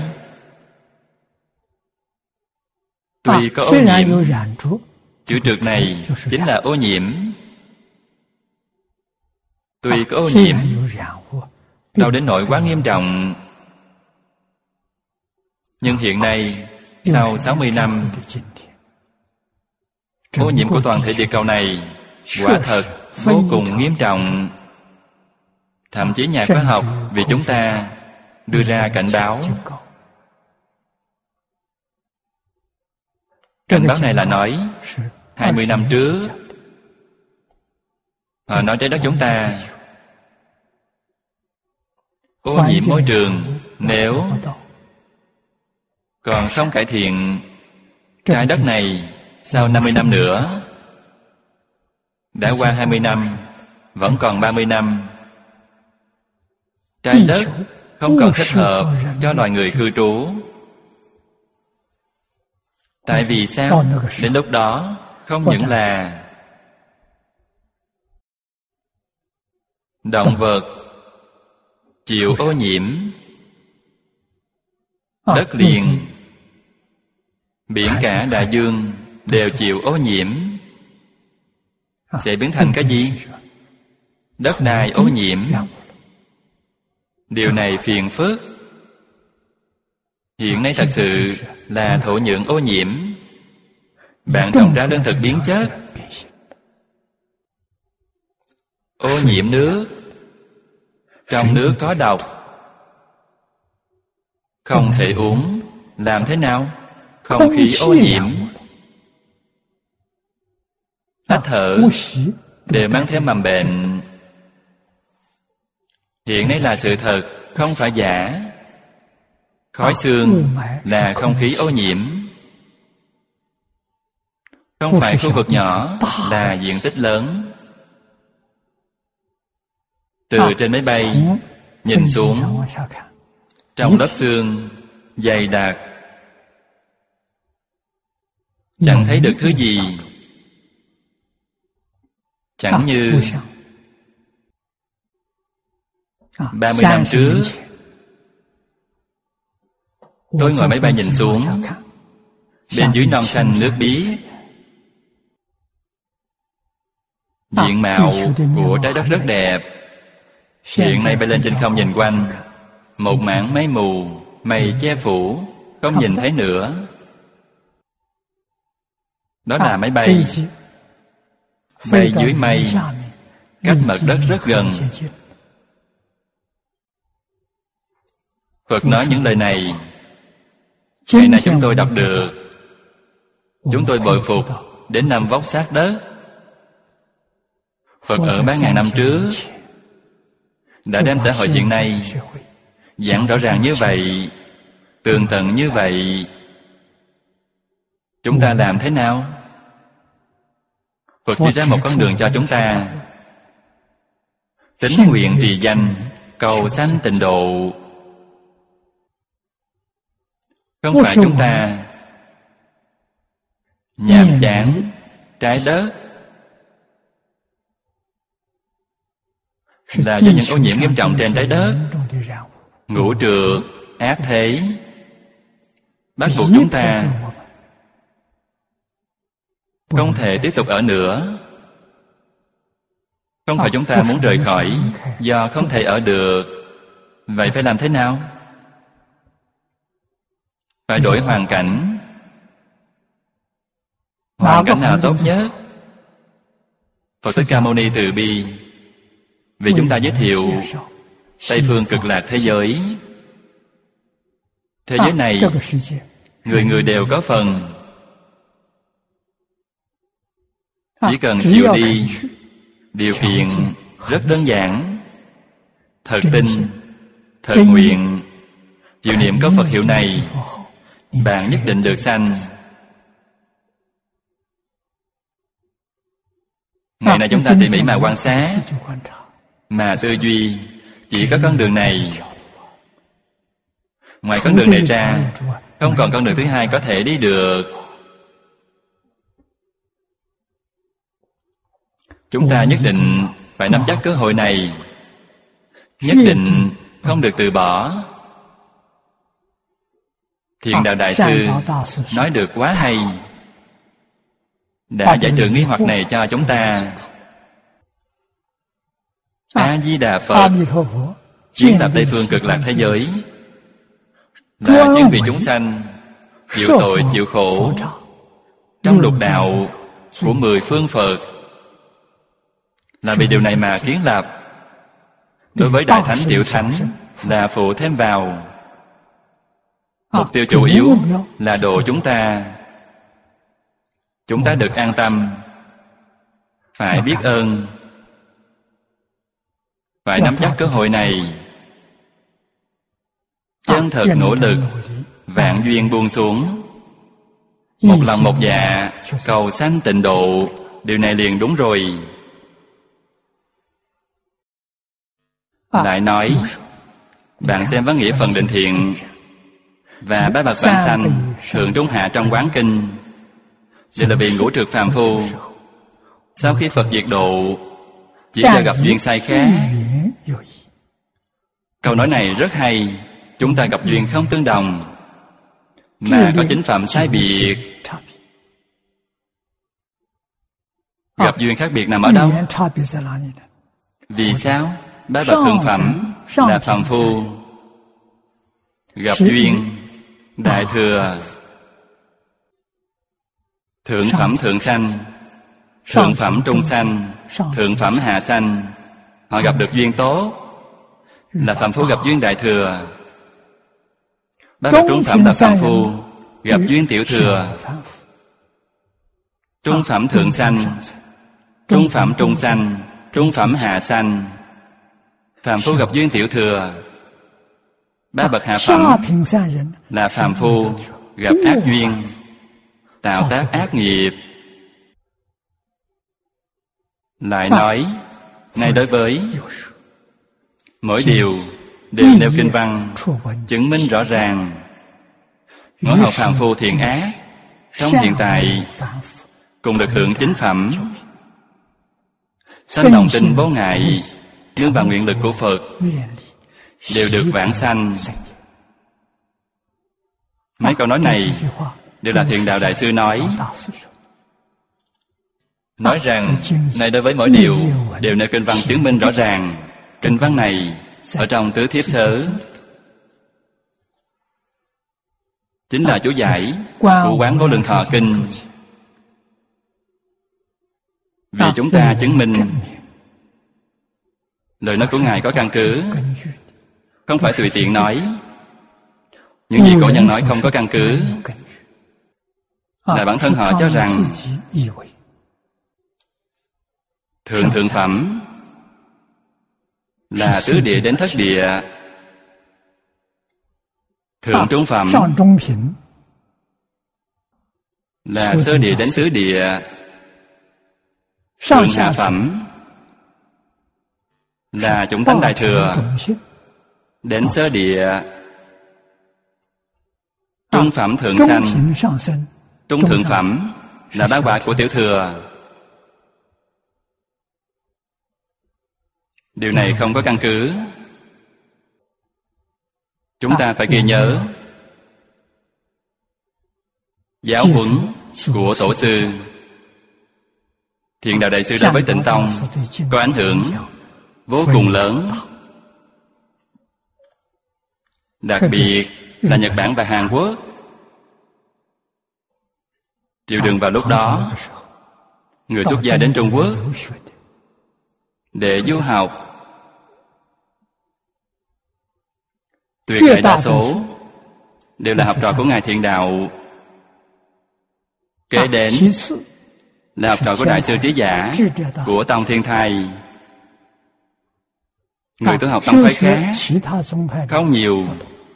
Tuy có ô nhiễm, chữ trược này chính là ô nhiễm. Tuy có ô nhiễm, đâu đến nỗi quá nghiêm trọng. Nhưng hiện nay, sau 60 năm, ô nhiễm của toàn thể địa cầu này quả thật vô cùng nghiêm trọng. Thậm chí nhà khoa học vì chúng ta đưa ra cảnh báo. Cảnh báo này là nói 20 năm trước họ nói trái đất chúng ta ô nhiễm môi trường. Nếu còn không cải thiện trái đất này, sau 50 năm nữa, đã qua 20 năm, vẫn còn 30 năm, trái đất không còn thích hợp cho loài người cư trú. Tại vì sao? Đến lúc đó không những là động vật chịu ô nhiễm, đất liền, biển cả đại dương đều chịu ô nhiễm. Sẽ biến thành cái gì? Đất đai ô nhiễm. Điều này phiền phức. Hiện nay thật sự là thổ nhưỡng ô nhiễm. Bạn trồng ra lương thực biến chất, ô nhiễm nước, trong nước có độc, không thể uống. Làm thế nào? Không khí ô nhiễm, hít thở đều mang theo mầm bệnh. Hiện nay là sự thật, không phải giả. Khói xương là không khí ô nhiễm. Không phải khu vực nhỏ, là diện tích lớn. Từ trên máy bay nhìn xuống, trong lớp xương dày đặc, chẳng thấy được thứ gì. Chẳng như 30 năm trước, tôi ngồi máy bay nhìn xuống, bên dưới non xanh nước biếc, diện mạo của trái đất rất đẹp. Hiện nay bay lên trên không nhìn quanh, một mảng mây mù, mây che phủ, không nhìn thấy nữa. Đó là máy bay. Bay dưới mây, cách mặt đất rất gần. Phật nói những lời này, ngày nay chúng tôi đọc được, chúng tôi bội phục đến nằm vóc sát đất. Phật ở 3.000 năm trước đã đem xã hội hiện nay giảng rõ ràng như vậy, tường tận như vậy, chúng ta làm thế nào? Phật chỉ ra một con đường cho chúng ta: tín nguyện trì danh, cầu sanh tịnh độ. Không phải chúng ta nhàm chán trái đất, là do những ô nhiễm nghiêm trọng trên trái đất, ngũ trược, ác thế bắt buộc chúng ta không thể tiếp tục ở nữa. Không phải chúng ta muốn rời khỏi, do không thể ở được. Vậy phải làm thế nào? Phải đổi hoàn cảnh. Hoàn cảnh nào tốt nhất? Phật Thích Ca Mâu Ni từ bi vì chúng ta giới thiệu Tây phương cực lạc thế giới. Thế giới này người người đều có phần. Chỉ cần chịu đi. Điều kiện rất đơn giản: thật tin, thật nguyện, chịu niệm có Phật hiệu này, bạn nhất định được sanh. Ngày nay chúng ta tỉ mỉ mà quan sát, mà tư duy, chỉ có con đường này. Ngoài con đường này ra, không còn con đường thứ hai có thể đi được. Chúng ta nhất định phải nắm chắc cơ hội này, nhất định không được từ bỏ. Thiền Đạo Đại Sư nói được quá hay, đã giải trừ nghi hoặc này cho chúng ta. A Di Đà Phật kiến lập Tây phương cực lạc thế giới, là chuyên vì chúng sanh chịu tội chịu khổ trong lục đạo của 10 phương Phật. Là vì điều này mà kiến lập. Đối với Đại Thánh Tiểu Thánh là phụ thêm vào. Mục tiêu chủ yếu là độ chúng ta. Chúng ta được an tâm, phải biết ơn, phải nắm chắc cơ hội này, chân thật nỗ lực, vạn duyên buông xuống, một lòng một dạ cầu sanh tịnh độ. Điều này liền đúng rồi. Lại nói, bạn xem Văn Nghĩa Phần Định Thiện và Ba Bậc Vãng Sanh Thượng Trung Hạ trong Quán Kinh đều là vì ngũ trược phàm phu. Sau khi Phật diệt độ, chỉ là gặp duyên sai khác. Câu nói này rất hay. Chúng ta gặp duyên không tương đồng, mà có chính phẩm sai biệt. Gặp duyên khác biệt nằm ở đâu? Vì sao? Ba bậc thượng phẩm là phàm phu, gặp duyên đại thừa. Thượng phẩm thượng sanh, thượng phẩm trung sanh, thượng phẩm hạ sanh. Họ gặp được duyên tốt, là phàm phu gặp duyên đại thừa. Ba bậc trung phẩm là phàm phu gặp duyên tiểu thừa. Trung phẩm thượng sanh, trung phẩm trung sanh, trung phẩm hạ sanh. Phàm phu gặp duyên tiểu thừa. Ba bậc hạ phẩm là phàm phu gặp ác duyên, tạo tác ác nghiệp. Lại nói, ngay đối với mỗi điều đều nêu kinh văn chứng minh rõ ràng. Ngõ hầu phàm phu thiện ác trong hiện tại cùng được hưởng chính phẩm. Sanh lòng tin vô ngại, nương vào nguyện lực của Phật, đều được vãng sanh. Mấy câu nói này đều là Thiền Đạo Đại Sư nói. Nói rằng, này đối với mỗi điều đều nêu kinh văn chứng minh rõ ràng. Kinh văn này ở trong Tứ Thiếp Sớ chính là chú giải của Quán Vô Lượng Thọ Kinh. Vì chúng ta chứng minh lời nói của Ngài có căn cứ, không phải tùy tiện nói. Những gì cổ nhân nói không có căn cứ, là bản thân họ cho rằng thượng thượng phẩm là tứ địa đến thất địa, Thượng trung phẩm là sơ địa đến tứ địa. Thượng hạ phẩm là chúng tánh đại thừa đến sơ địa. Trung phẩm thượng sanh. Trung thượng phẩm là bát quả của tiểu thừa. Điều này không có căn cứ. Chúng ta phải ghi nhớ giáo huấn của tổ sư. Thiện Đạo Đại Sư đối với Tịnh Tông có ảnh hưởng vô cùng lớn. Đặc biệt là Nhật Bản và Hàn Quốc. Triệu Đường vào lúc đó, người xuất gia đến Trung Quốc để du học. Tuyệt đại đa số đều là học trò của Ngài Thiện Đạo. Kế đến là học trò của Đại sư Trí Giả, của Tông Thiên Thai. Người tu học tông phái khác không nhiều.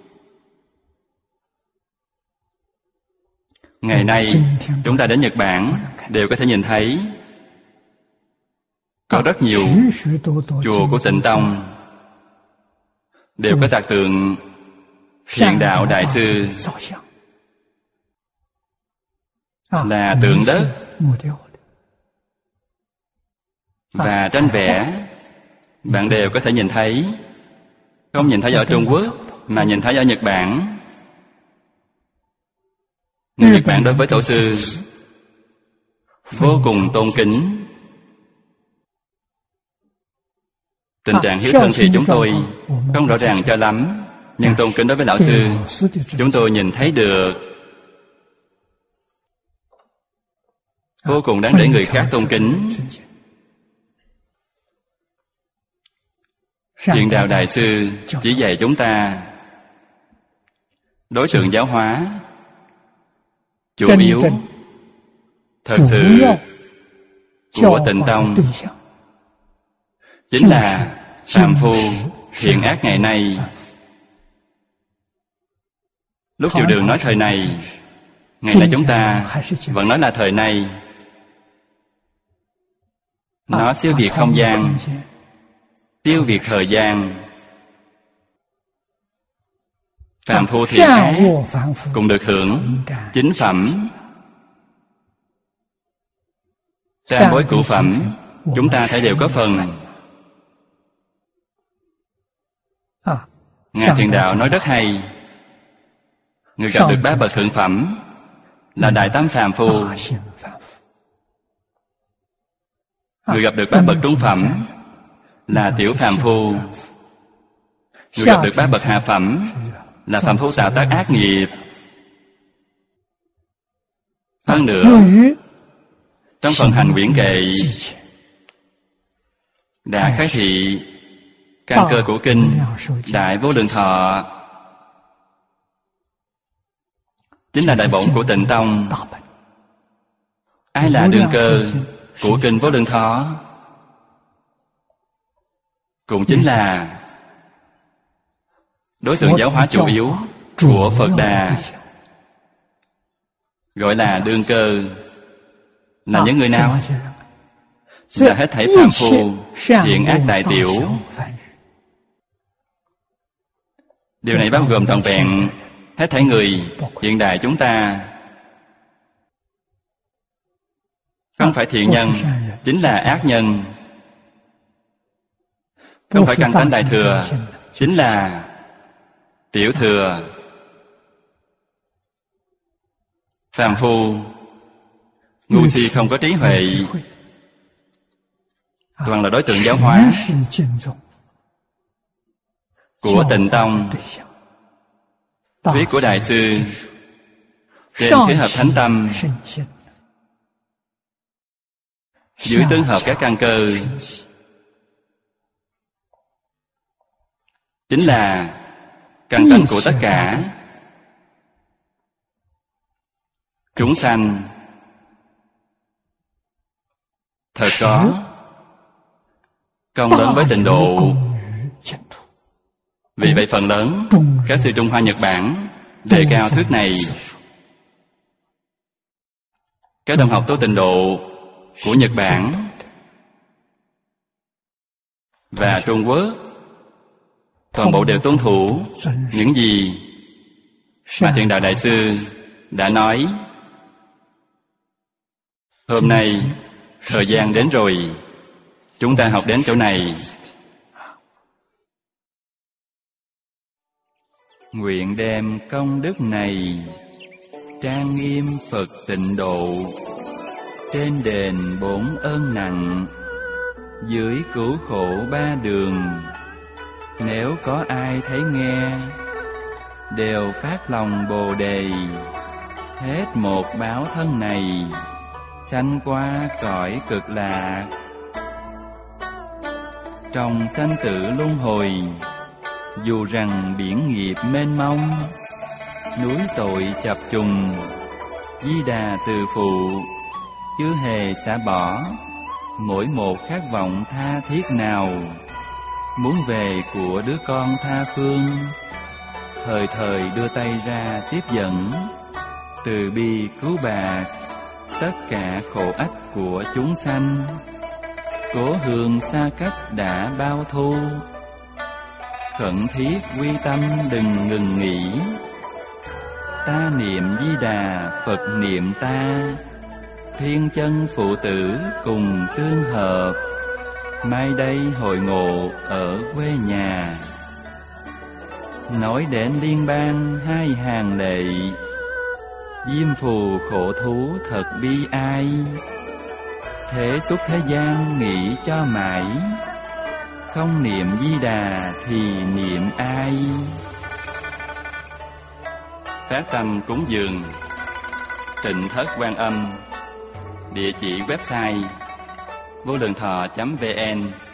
Ngày nay chúng ta đến Nhật Bản đều có thể nhìn thấy có rất nhiều chùa của Tịnh Tông đều có tạc tượng Thiện Đạo Đại Sư, là tượng đất và tranh vẽ. Bạn đều có thể nhìn thấy. Không nhìn thấy ở Trung Quốc mà nhìn thấy ở Nhật Bản. Người Nhật Bản đối với tổ sư vô cùng tôn kính. Tình trạng hiếu thân thì chúng tôi không rõ ràng cho lắm, nhưng tôn kính đối với lão sư chúng tôi nhìn thấy được. Vô cùng đáng để người khác tôn kính. Thiện Đạo Đại Sư chỉ dạy chúng ta đối tượng giáo hóa chủ yếu thật sự của Tịnh Tông chính là phàm phu thiện ác ngày nay. Lúc Triệu Đường nói thời này, ngày nay chúng ta vẫn nói là thời nay. Nó siêu việt không gian, tiêu việt thời gian. Phàm phu thiện ác cũng được hưởng chính phẩm. Tam bối cửu phẩm chúng ta thấy đều có phần. Ngài Thiện Đạo nói rất hay. Người gặp được bát bậc thượng phẩm là đại tam phàm phu. Người gặp được bát bậc trung phẩm là tiểu phàm phu. Người gặp được bát bậc hạ phẩm là phàm phu tạo tác ác nghiệp. Hơn nữa, trong phần hành quyển kệ đã khai thị căn cơ của kinh Đại Vô Lượng Thọ, chính là đại bổn của Tịnh Tông. Ai là đương cơ của kinh Vô Lượng Thọ? Cũng chính là đối tượng giáo hóa chủ yếu của Phật Đà. Gọi là đương cơ là những người nào? Là hết thảy phàm phu thiện ác đại tiểu. Điều này bao gồm trọn vẹn hết thảy người hiện đại chúng ta. Không phải thiện nhân chính là ác nhân. Không phải căn tánh đại thừa chính là tiểu thừa. Phàm phu ngu si không có trí huệ, toàn là đối tượng giáo hóa của Tịnh Tông. Thuyết của Đại sư trên thế hợp thánh tâm, dưới tương hợp các căn cơ, chính là căn tánh của tất cả chúng sanh. Thật có công lớn với tịnh độ. Vì vậy phần lớn các sư Trung Hoa Nhật Bản đề cao thuyết này. Các đồng học tu tịnh độ của Nhật Bản và Trung Quốc toàn bộ đều tuân thủ những gì mà Thiện Đạo Đại Sư đã nói. Hôm nay thời gian đến rồi, chúng ta học đến chỗ này. Nguyện đem công đức này trang nghiêm Phật tịnh độ, trên đền 4 ơn nặng, dưới cứu khổ 3 đường. Nếu có ai thấy nghe, đều phát lòng Bồ Đề, hết một báo thân này, sanh qua cõi cực lạc. Trong sanh tử luân hồi, dù rằng biển nghiệp mênh mông, núi tội chập trùng, Di Đà từ phụ chưa hề xả bỏ mỗi một khát vọng tha thiết nào, muốn về của đứa con tha phương, thời thời đưa tay ra tiếp dẫn, từ bi cứu bạc tất cả khổ ách của chúng sanh. Cố hương xa cách đã bao thu, khẩn thiết quy tâm đừng ngừng nghỉ. Ta niệm Di Đà, Phật niệm ta, thiên chân phụ tử cùng tương hợp. Mai đây hội ngộ ở quê nhà, nói đến liên bang 2 hàng lệ. Diêm phù khổ thú thật bi ai, thế xuất thế gian nghĩ cho mãi. Không niệm Di Đà thì niệm ai? Phát tâm cúng dường Tịnh Thất Quan Âm. Địa chỉ website vô lượng thọ.vn.